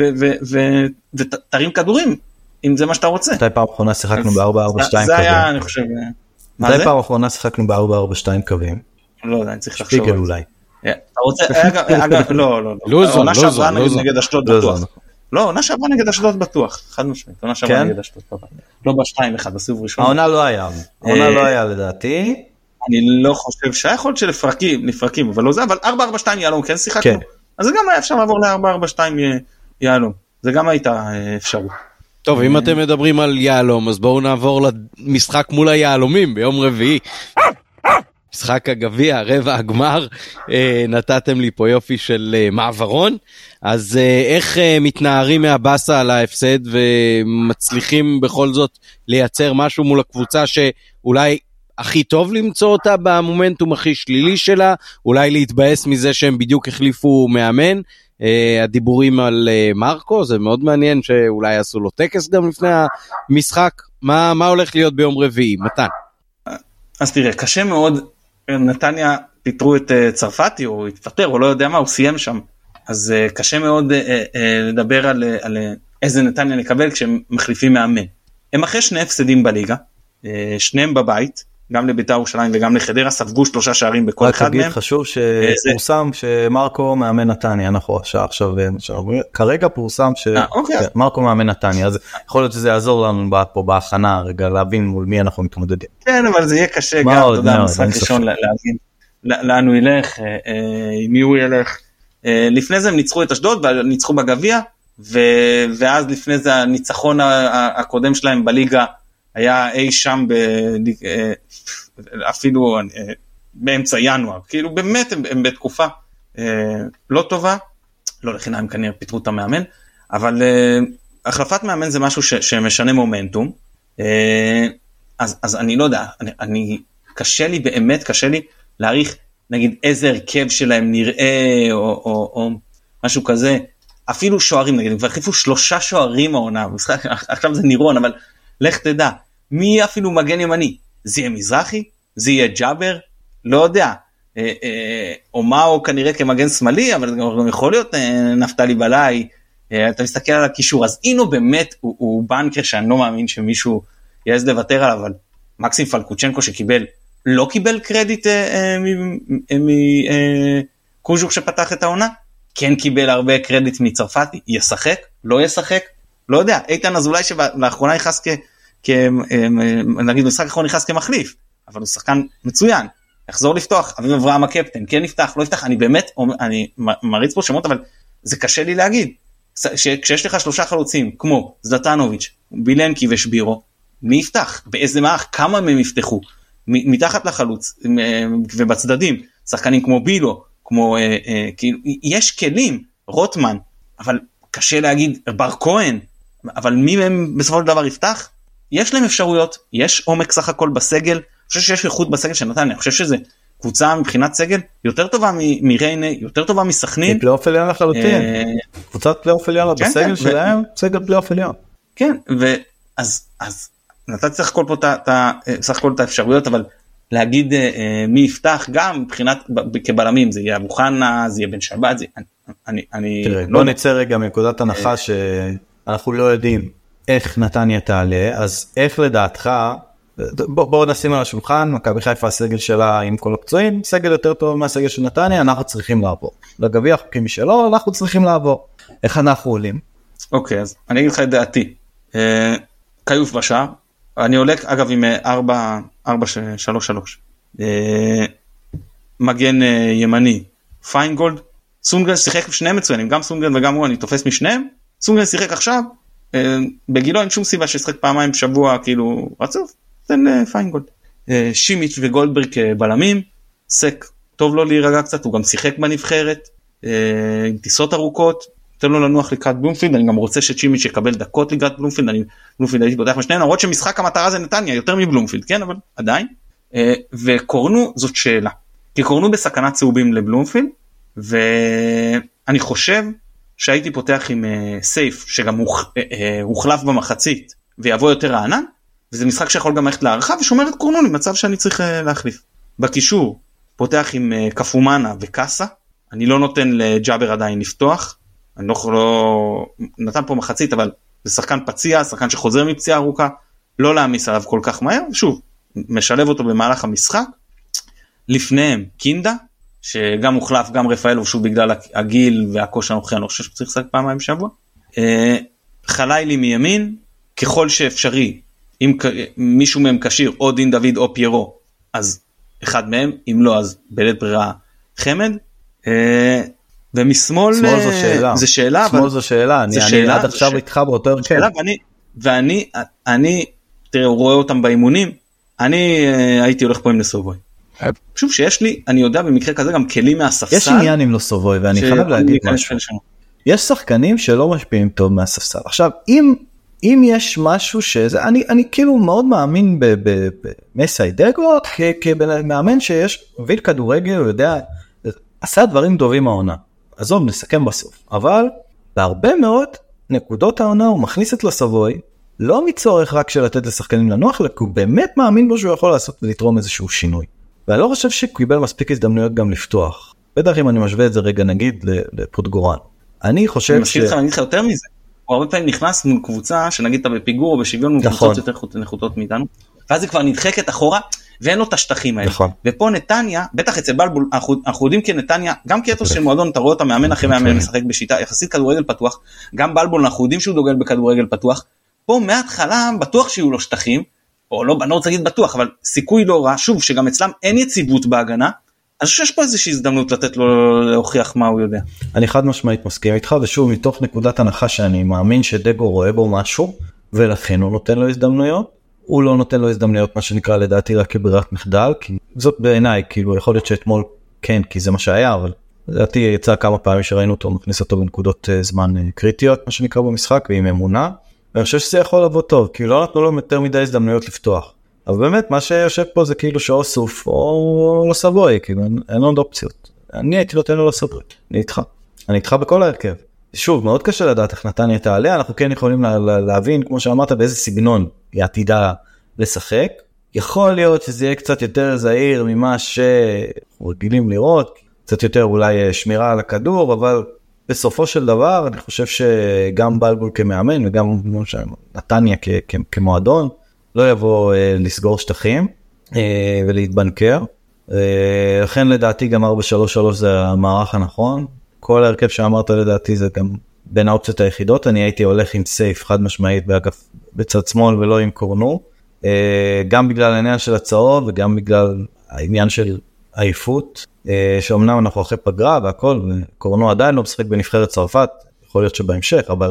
ותרים כדורים, אם זה מה שאתה רוצה. מתי פעם אחרונה שיחקנו ב-4-4-2 קווים? זה היה, אני חושב, מתי פעם אחרונה שיחקנו ב-4-4-2 קווים? לא יודע, אני צריך לחשוב. שפיגל אולי. אתה רוצה, אגב, לא. עונה שעברה נגד אשדוד בטוח. לא, עונה שעברה נגד אשדוד בטוח, חד משמעית, עונה שעברה נגד אשדוד. לא ב-2-1, בסיבוב ראשון. העונה לא היה לדעתי. אני לא חושב שהיה יכול להיות שלפרקים, אבל לא זה, אבל 4-4-2 יעלום, כן שיחקנו. אז זה גם היה אפשר לעבור ל-4-4-2 יעלום, זה גם הייתה אפשרות. טוב, אם אתם מדברים על יעלום, אז בואו נעבור למשחק מול היעלומים ביום רביעי. משחק הגביע, רבע הגמר, נתתם לי פה יופי של מעברון, אז איך מתנערים מהבאסה על ההפסד ומצליחים בכל זאת לייצר משהו מול הקבוצה שאולי הכי טוב למצוא אותה במומנטום הכי שלילי שלה, אולי להתבאס מזה שהם בדיוק החליפו מאמן, הדיבורים על מרקו, זה מאוד מעניין שאולי יעשו לו טקס גם לפני המשחק, מה הולך להיות ביום רביעי, מתן? אז תראה, קשה מאוד, נתניה פיטרו את צרפתי, או התפטר, או לא יודע מה, הוא סיים שם, אז קשה מאוד לדבר על איזה נתניה נקבל כשהם מחליפים מאמן. הם אחרי 2 הפסדים בליגה, שניהם בבית, גם לבית"ר ירושלים וגם לחדרה, ספגו 3 שערים בכל אחד מהם. חשוב שפורסם שמרקו מאמן נתניה, נכון, עכשיו כרגע פורסם שמרקו מאמן נתניה, אז יכול להיות שזה יעזור לנו פה בהכנה, רגע להבין מול מי אנחנו מתמודדים. כן, אבל זה יהיה קשה גם, אתה יודע, משחק ראשון להבין לאן הוא ילך, עם מי הוא ילך. לפני זה הם ניצחו את אשדוד, וניצחו בגביע, ואז לפני זה הניצחון הקודם שלהם בליגה, היה אי שם אפילו באמצע ינואר, כאילו באמת הם בתקופה לא טובה, לא לחינם כנראה פיטרו את המאמן, אבל החלפת מאמן זה משהו שמשנה מומנטום, אז אני לא יודע, באמת קשה לי להעריך נגיד איזה הרכב שלהם נראה או משהו כזה, אפילו שוערים נגיד, הם כבר החליפו 3 שוערים העונה, עכשיו זה נירון, אבל לך תדע, מי אפילו מגן ימני? זה יהיה מזרחי? זה יהיה ג'אבר? לא יודע. או מה הוא כנראה כמגן שמאלי, אבל גם יכול להיות נפתלי בלעי. אתה מסתכל על הקישור, אז אינו באמת הוא בנקר שאני לא מאמין שמישהו יעז לוותר עליו, אבל מקסים פלקוצ'נקו לא קיבל קרדיט מקוז'וק שפתח את העונה, כן קיבל הרבה קרדיט מצרפתי, ישחק, לא ישחק, לא יודע. איתן אזולאי שלאחרונה נכנס נגיד משחק אחרון נכנס כמחליף, אבל הוא שחקן מצוין, יחזור לפתוח, אביב אברהם הקפטן, כן יפתח, לא יפתח, אני באמת, אני מריץ פה שמות, אבל זה קשה לי להגיד, כשיש לך 3 חלוצים, כמו זלטנוביץ', בילנקי ושבירו, מי יפתח? באיזה מערך? כמה מהם יפתחו? מתחת לחלוץ, ובצדדים, שחקנים כמו בילו, כמו, יש כלים, רוטמן, אבל קשה להגיד, בר כהן, אבל מי מהם בסופו של דבר יפתח? יש להם אפשרויות, יש עומק סך הכל בסגל, אני חושב שיש איכות בסגל של נתניה, אני חושב שזה קבוצה מבחינת סגל יותר טובה מריינה, יותר טובה מסכנין. פלייאוף עליון לחלוטין, קבוצת פלייאוף עליון בסגל שלהם, סגל פלייאוף עליון. כן, אז נתתי סך הכל את האפשרויות, אבל להגיד מי יפתח גם מבחינת כבלמים, זה יהיה אבו חנה, זה יהיה בן שבת, תראה, בוא נצא רגע מנקודת הנחה שאנחנו לא יודעים איך נתניה תעלה, אז איך לדעתך, בואו נשים על השולחן, מכבי חיפה הסגל שלה עם כל הפצועים, סגל יותר טוב מהסגל של נתניה, אנחנו צריכים לעבור. לגביע חוקים משלו, אנחנו צריכים לעבור. איך אנחנו עולים? אוקיי, אז אני אגיד לך את דעתי. קיוף בשער, אני הולך אגב עם 4-3-3. מגן ימני, פיינגולד, סונגרן שיחק שניהם מצוינים, גם סונגרן וגם הוא, אני תופס משניהם, סונגרן שיחק עכשיו, בגילו אין שום סיבה שישחק פעמיים בשבוע, כאילו רצוף, תן פיינגולד. שימיץ' וגולדברג בלמים, סק, טוב לו להירגע קצת, הוא גם שיחק בנבחרת, עם טיסות ארוכות, תן לו לנוח לקראת בלומפילד, אני גם רוצה ששימיץ' יקבל דקות לקראת בלומפילד, בלומפילד הייתי בוטח משניהם, למרות שמשחק המטרה זה נתניה, יותר מבלומפילד, כן, אבל עדיין. וקורנו זאת שאלה, כי קורנו בסכנת צהובים לבלומפילד, ואני חושב שהייתי פותח עם סייף, שגם הוחלף במחצית, ויבוא יותר רענן, וזה משחק שיכול גם ללכת להערכה, ושומר את קורנו למצב שאני צריך להחליף. בקישור, פותח עם קפומנה וקאסה, אני לא נותן לג'אבר עדיין לפתוח, אני לא נתן פה מחצית, אבל זה שחקן פציע, שחקן שחוזר מפציעה ארוכה, לא להעמיס עליו כל כך מהר, שוב, משלב אותו במהלך המשחק, לפניהם קינדה, שגם הוחלף, גם רפאלוב, שוב בגלל הגיל והכושר הנוכחי, אני לא חושב שצריך לשחק פעמיים בשבוע, חלילי מימין, ככל שאפשרי, אם מישהו מהם קשיר, או דין דוד או פיירו, אז אחד מהם, אם לא, אז בלית ברירה חמד, ומשמאל זה שאלה, שמאל זו שאלה, אני עד עכשיו איתך באותו הרכב. ואני, תראה, רואה אותם באימונים, אני הייתי הולך פה עם לסובוי. שוב שיש לי, אני יודע במקרה כזה גם כלים מהספסל. יש עניין עם לסובוי, ואני חייב להגיד משהו. יש שחקנים שלא משפיעים טוב מהספסל. עכשיו, אם יש משהו שזה, אני כאילו מאוד מאמין במסיידגו, כמאמן שיש, מוביל כדורגל, הוא יודע, עשה דברים טובים העונה. עזוב, נסכם בסוף. אבל בהרבה מאוד נקודות העונה הוא מכניס את לסבוי, לא מצורך רק של לתת לשחקנים לנוח, אלא הוא באמת מאמין בו שהוא יכול לעשות ולתרום איזשהו שינוי. ואני לא חושב שקיבל מספיק הזדמנויות גם לפתוח. בטח אם אני משווה את זה רגע נגיד לפוטגורן. אני חושב אני משאיר לך יותר מזה. הוא הרבה פעמים נכנס מול קבוצה שנגיד אתה בפיגור או בשוויון מול קבוצות יותר נחותות מאיתנו, ואז היא כבר נדחקת אחורה ואין לו את השטחים האלה. ופה נתניה, בטח אצל בלבול, אנחנו יודעים כנתניה, גם כאתוס של מועדון, אתה רואה אותה מאמן אחרי מאמן משחק בשיטה, יחסית כדורגל פתוח, גם בלבול אנחנו יודעים שהוא דוגל בכדורגל פתוח, פה מההתחלה בטוח שיהיו לו שטחים, או לא, אני לא רוצה להגיד בטוח, אבל סיכוי לא רע, שוב, שגם אצלם אין יציבות בהגנה, אז שיש פה איזושהי הזדמנות לתת לו להוכיח מה הוא יודע. אני חד משמעית מסכים איתך, ושוב, מתוך נקודת הנחה שאני מאמין שדגו רואה בו משהו, ולכן הוא נותן לו הזדמנויות, הוא לא נותן לו הזדמנויות, מה שנקרא לדעתי רק כברירת מחדל, כי זאת בעיניי, כאילו יכול להיות שאתמול כן, כי זה מה שהיה, אבל לדעתי יצא כמה פעמים שראינו אותו, מכניס אותו בנקודות זמן קריטיות, מה שנקרא במשחק, ועם אמונה, ואני חושב שזה יכול לבוא טוב, כי לא נתנו לו יותר מדי הזדמנויות לפתוח. אבל באמת, מה שיושב פה זה כאילו שאו סוף, או לא סבוי, כאילו אין עוד אופציות. אני הייתי נותן לו לסבוי, אני איתך בכל ההרכב. שוב, מאוד קשה לדעת איך נתניה תעלה, אנחנו כן יכולים להבין, כמו שאמרת, באיזה סגנון היא עתידה לשחק. יכול להיות שזה יהיה קצת יותר זהיר ממה שאנחנו רגילים לראות, קצת יותר אולי שמירה על הכדור, אבל בסופו של דבר, אני חושב שגם בלבול כמאמן, וגם נתניה כמועדון, לא יבוא לסגור שטחים ולהתבנקר. לכן לדעתי גם 4-3-3 זה המערך הנכון. כל ההרכב שאמרת לדעתי זה גם בין האופציות היחידות. אני הייתי הולך עם סייף חד משמעית באגף בצד שמאל ולא עם קורנו. גם בגלל העניין של הצהוב וגם בגלל העניין של עייפות. שאומנם אנחנו אחרי פגרה והכל, וקורנו עדיין לא משחק בנבחרת צרפת. יכול להיות שבהמשך, אבל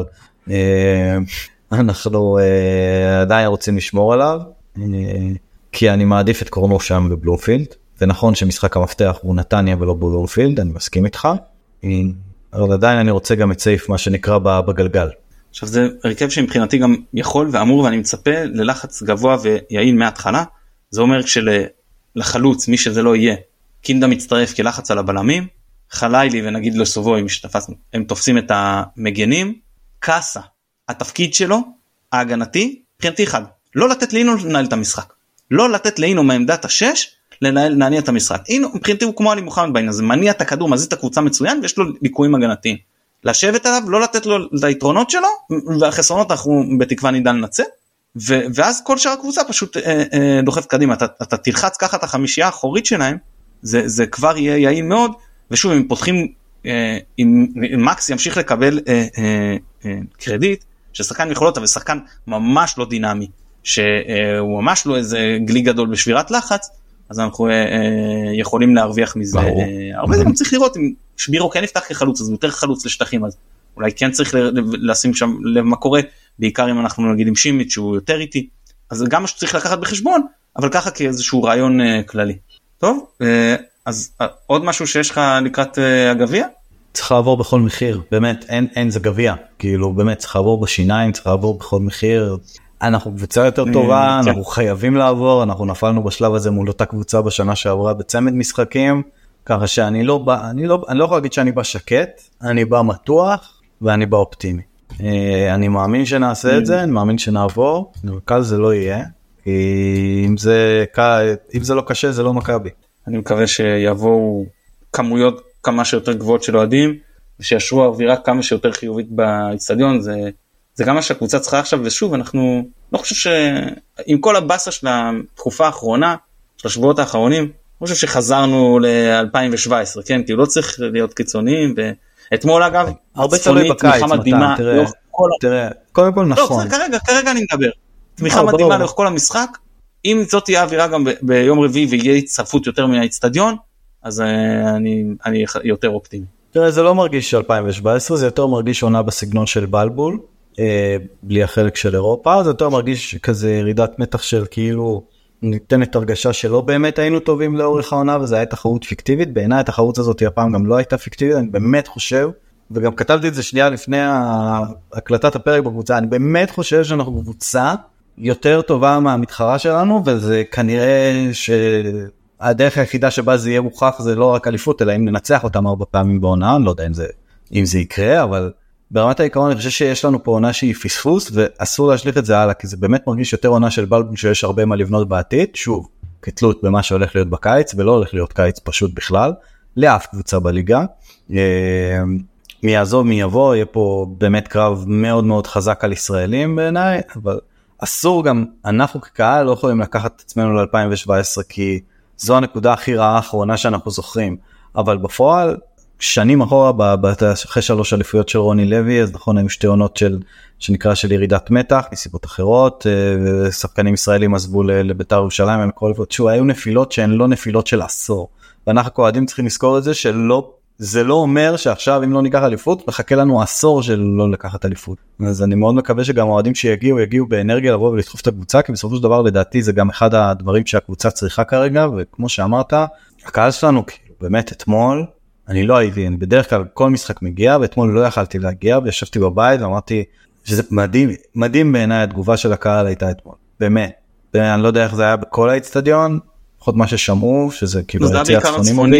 אנחנו עדיין רוצים לשמור עליו, כי אני מעדיף את קורנו שם בבלומפילד, ונכון שמשחק המפתח הוא נתניה ולא בלומפילד, אני מסכים איתך, אבל עדיין אני רוצה גם את סייף, מה שנקרא בגלגל. עכשיו זה הרכב שמבחינתי גם יכול ואמור, ואני מצפה ללחץ גבוה ויעיל מההתחלה, זה אומר כשלחלוץ, מי שזה לא יהיה, קינדה מצטרף כלחץ על הבלמים, חלילי ונגיד לו סובוי, הם תופסים את המגנים, קאסה, התפקיד שלו, ההגנתי, מבחינתי אחד, לא לתת לאינו לנהל את המשחק, לא לתת לאינו מעמדת השש, להניע את המשחק, אינו, מבחינתי הוא כמו עלי מוחמד בעניין, זה מניע את הכדור, מזיז את הקבוצה מצוין, ויש לו ליקויים הגנתיים, לשבת עליו, לא לתת לו את היתרונות שלו, והחסרונות אנחנו בתקווה נדע לנצל, ואז כל שאר הקבוצה פשוט דוחף קדימה, אתה תלחץ ככה את החמישייה האחורית שלהם, זה כבר יהיה יעיל מאוד, ושוב אם פותחים, אם מקס ימשיך לקבל קרדיט, ששחקן יכולות, אבל שחקן ממש לא דינמי, שהוא ממש לא איזה גלי גדול בשבירת לחץ, אז אנחנו יכולים להרוויח מזה הרבה. גם צריך לראות אם שבירו כן יפתח כחלוץ, אז הוא יותר חלוץ לשטחים, אז אולי כן צריך לשים שם לב מה קורה בעיקר אם אנחנו נגיד עם שימית שהוא יותר איטי, אז זה גם מה שצריך לקחת בחשבון, אבל ככה כאיזשהו רעיון כללי. טוב, אז עוד משהו שיש לך לקראת הגביע? צריך לעבור בכל מחיר, באמת, אין זה גביע, כאילו באמת צריך לעבור בשיניים, צריך לעבור בכל מחיר, אנחנו קבוצה יותר טובה, אנחנו חייבים לעבור, אנחנו נפלנו בשלב הזה מול אותה קבוצה בשנה שעברה בצמד משחקים, ככה שאני לא יכול להגיד שאני בא שקט, אני בא מתוח ואני בא אופטימי. אני מאמין שנעשה את זה, אני מאמין שנעבור, קל זה לא יהיה, כי אם זה לא קשה זה לא מכבי. אני מקווה שיבואו כמויות כמה שיותר גבוהות של אוהדים, ושישרו אווירה כמה שיותר חיובית באצטדיון, זה גם מה שהקבוצה צריכה עכשיו, ושוב, אנחנו לא חושב שעם כל הבאסה של התקופה האחרונה, של השבועות האחרונים, אני חושב שחזרנו ל-2017, כן? כי הוא לא צריך להיות קיצוניים, ואתמול אגב, הרבה תלוי בקיץ, תראה, קודם כל נכון. לא, כרגע אני מדבר. תמיכה מדהימה לאורך כל המשחק, אם זאת תהיה אווירה גם ביום רביעי, ויהיה הצטרפות יותר מהאצטדיון, אז אני יותר אופטימי. תראה, זה לא מרגיש 2017, זה יותר מרגיש עונה בסגנון של בלבול, בלי החלק של אירופה, זה יותר מרגיש כזה ירידת מתח של כאילו, ניתנת הרגשה שלא באמת היינו טובים לאורך העונה, וזה היה תחרות פיקטיבית, בעיניי התחרות הזאת הפעם גם לא הייתה פיקטיבית, אני באמת חושב, וגם כתבתי את זה שנייה לפני הקלטת הפרק בקבוצה, אני באמת חושב שאנחנו קבוצה יותר טובה מהמתחרה שלנו, וזה כנראה שהדרך היחידה שבה זה יהיה מוכח, זה לא רק אליפות, אלא אם ננצח אותם 4 פעמים בעונה, אני לא יודע אם זה יקרה, אבל ברמת העיקרון אני חושב שיש לנו פה עונה שהיא פספוס, ואסור להשליך את זה הלאה, כי זה באמת מרגיש יותר עונה של בלבול שיש הרבה מה לבנות בעתיד, שוב, כתלות במה שהולך להיות בקיץ, ולא הולך להיות קיץ פשוט בכלל, לאף קבוצה בליגה, מי יעזוב מי יבוא, יהיה פה באמת קרב מאוד מאוד חזק על ישראלים בעיניי, אבל אסור גם, אנחנו כקהל לא יכולים לקחת את עצמנו ל-2017, כי זו הנקודה הכי רעה האחרונה שאנחנו זוכרים, אבל בפועל, שנים אחורה, אחרי 3 אליפויות של רוני לוי, אז נכון, היו 2 עונות שנקרא של ירידת מתח, מסיבות אחרות, ושחקנים ישראלים עזבו לבית"ר ירושלים, היו נפילות שהן לא נפילות של עשור, ואנחנו כועדים צריכים לזכור את זה, זה לא אומר שעכשיו אם לא ניקח אליפות, מחכה לנו עשור של לא לקחת אליפות. אז אני מאוד מקווה שגם האוהדים יגיעו באנרגיה לבוא ולדחוף את הקבוצה, כי בסופו של דבר לדעתי זה גם אחד הדברים שהקבוצה צריכה כרגע, וכמו שאמרת, הקהל שלנו באמת אתמול, אני לא הייתי, בדרך כלל כל משחק מגיע, ואתמול לא יכלתי להגיע, וישבתי בבית ואמרתי שזה מדהים בעיניי התגובה של הקהל הייתה אתמול, באמת. אני לא יודע איך זה היה בכל האצטדיון, לפחות מה ששמעו, שזה כאילו היציע הצפוני.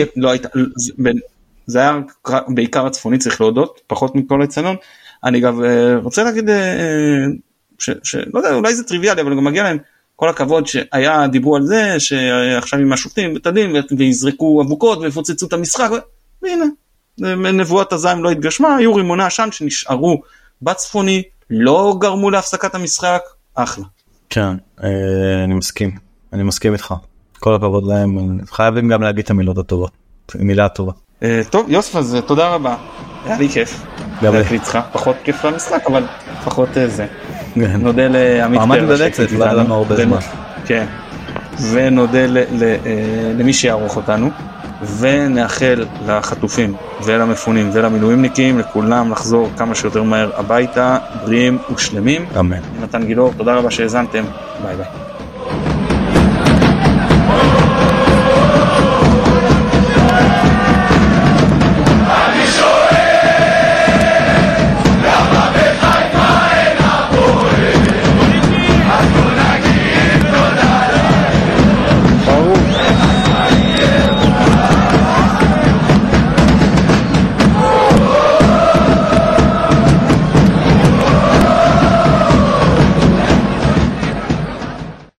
זה היה בעיקר הצפוני, צריך להודות, פחות מכל האצטדיון. אני גם רוצה להגיד, לא יודע, אולי זה טריוויאלי, אבל גם מגיע להם כל הכבוד שהיה דיברו על זה, שעכשיו עם השופטים בתדים, ויזרקו אבוקות, ויפוצצו את המשחק, והנה, נבואת הזעם לא התגשמה, היו רימוני עשן שנשארו בצפוני, לא גרמו להפסקת המשחק, אחלה. כן, אני מסכים איתך. כל הכבוד להם, חייבים גם להגיד את המילות הטובות, מילה טובה. טוב, יוסף, אז תודה רבה, היה לי כיף. להקליט איתך, פחות כיף למשחק, אבל לפחות זה. נודה לעמית פרש, לא היה לנו הרבה זמן. כן, ונודה למי שיערוך אותנו, ונאחל לחטופים ולמפונים ולמילואימניקים, לכולם לחזור כמה שיותר מהר הביתה, בריאים ושלמים. אמן. נתן גילאור, תודה רבה שהאזנתם, ביי ביי.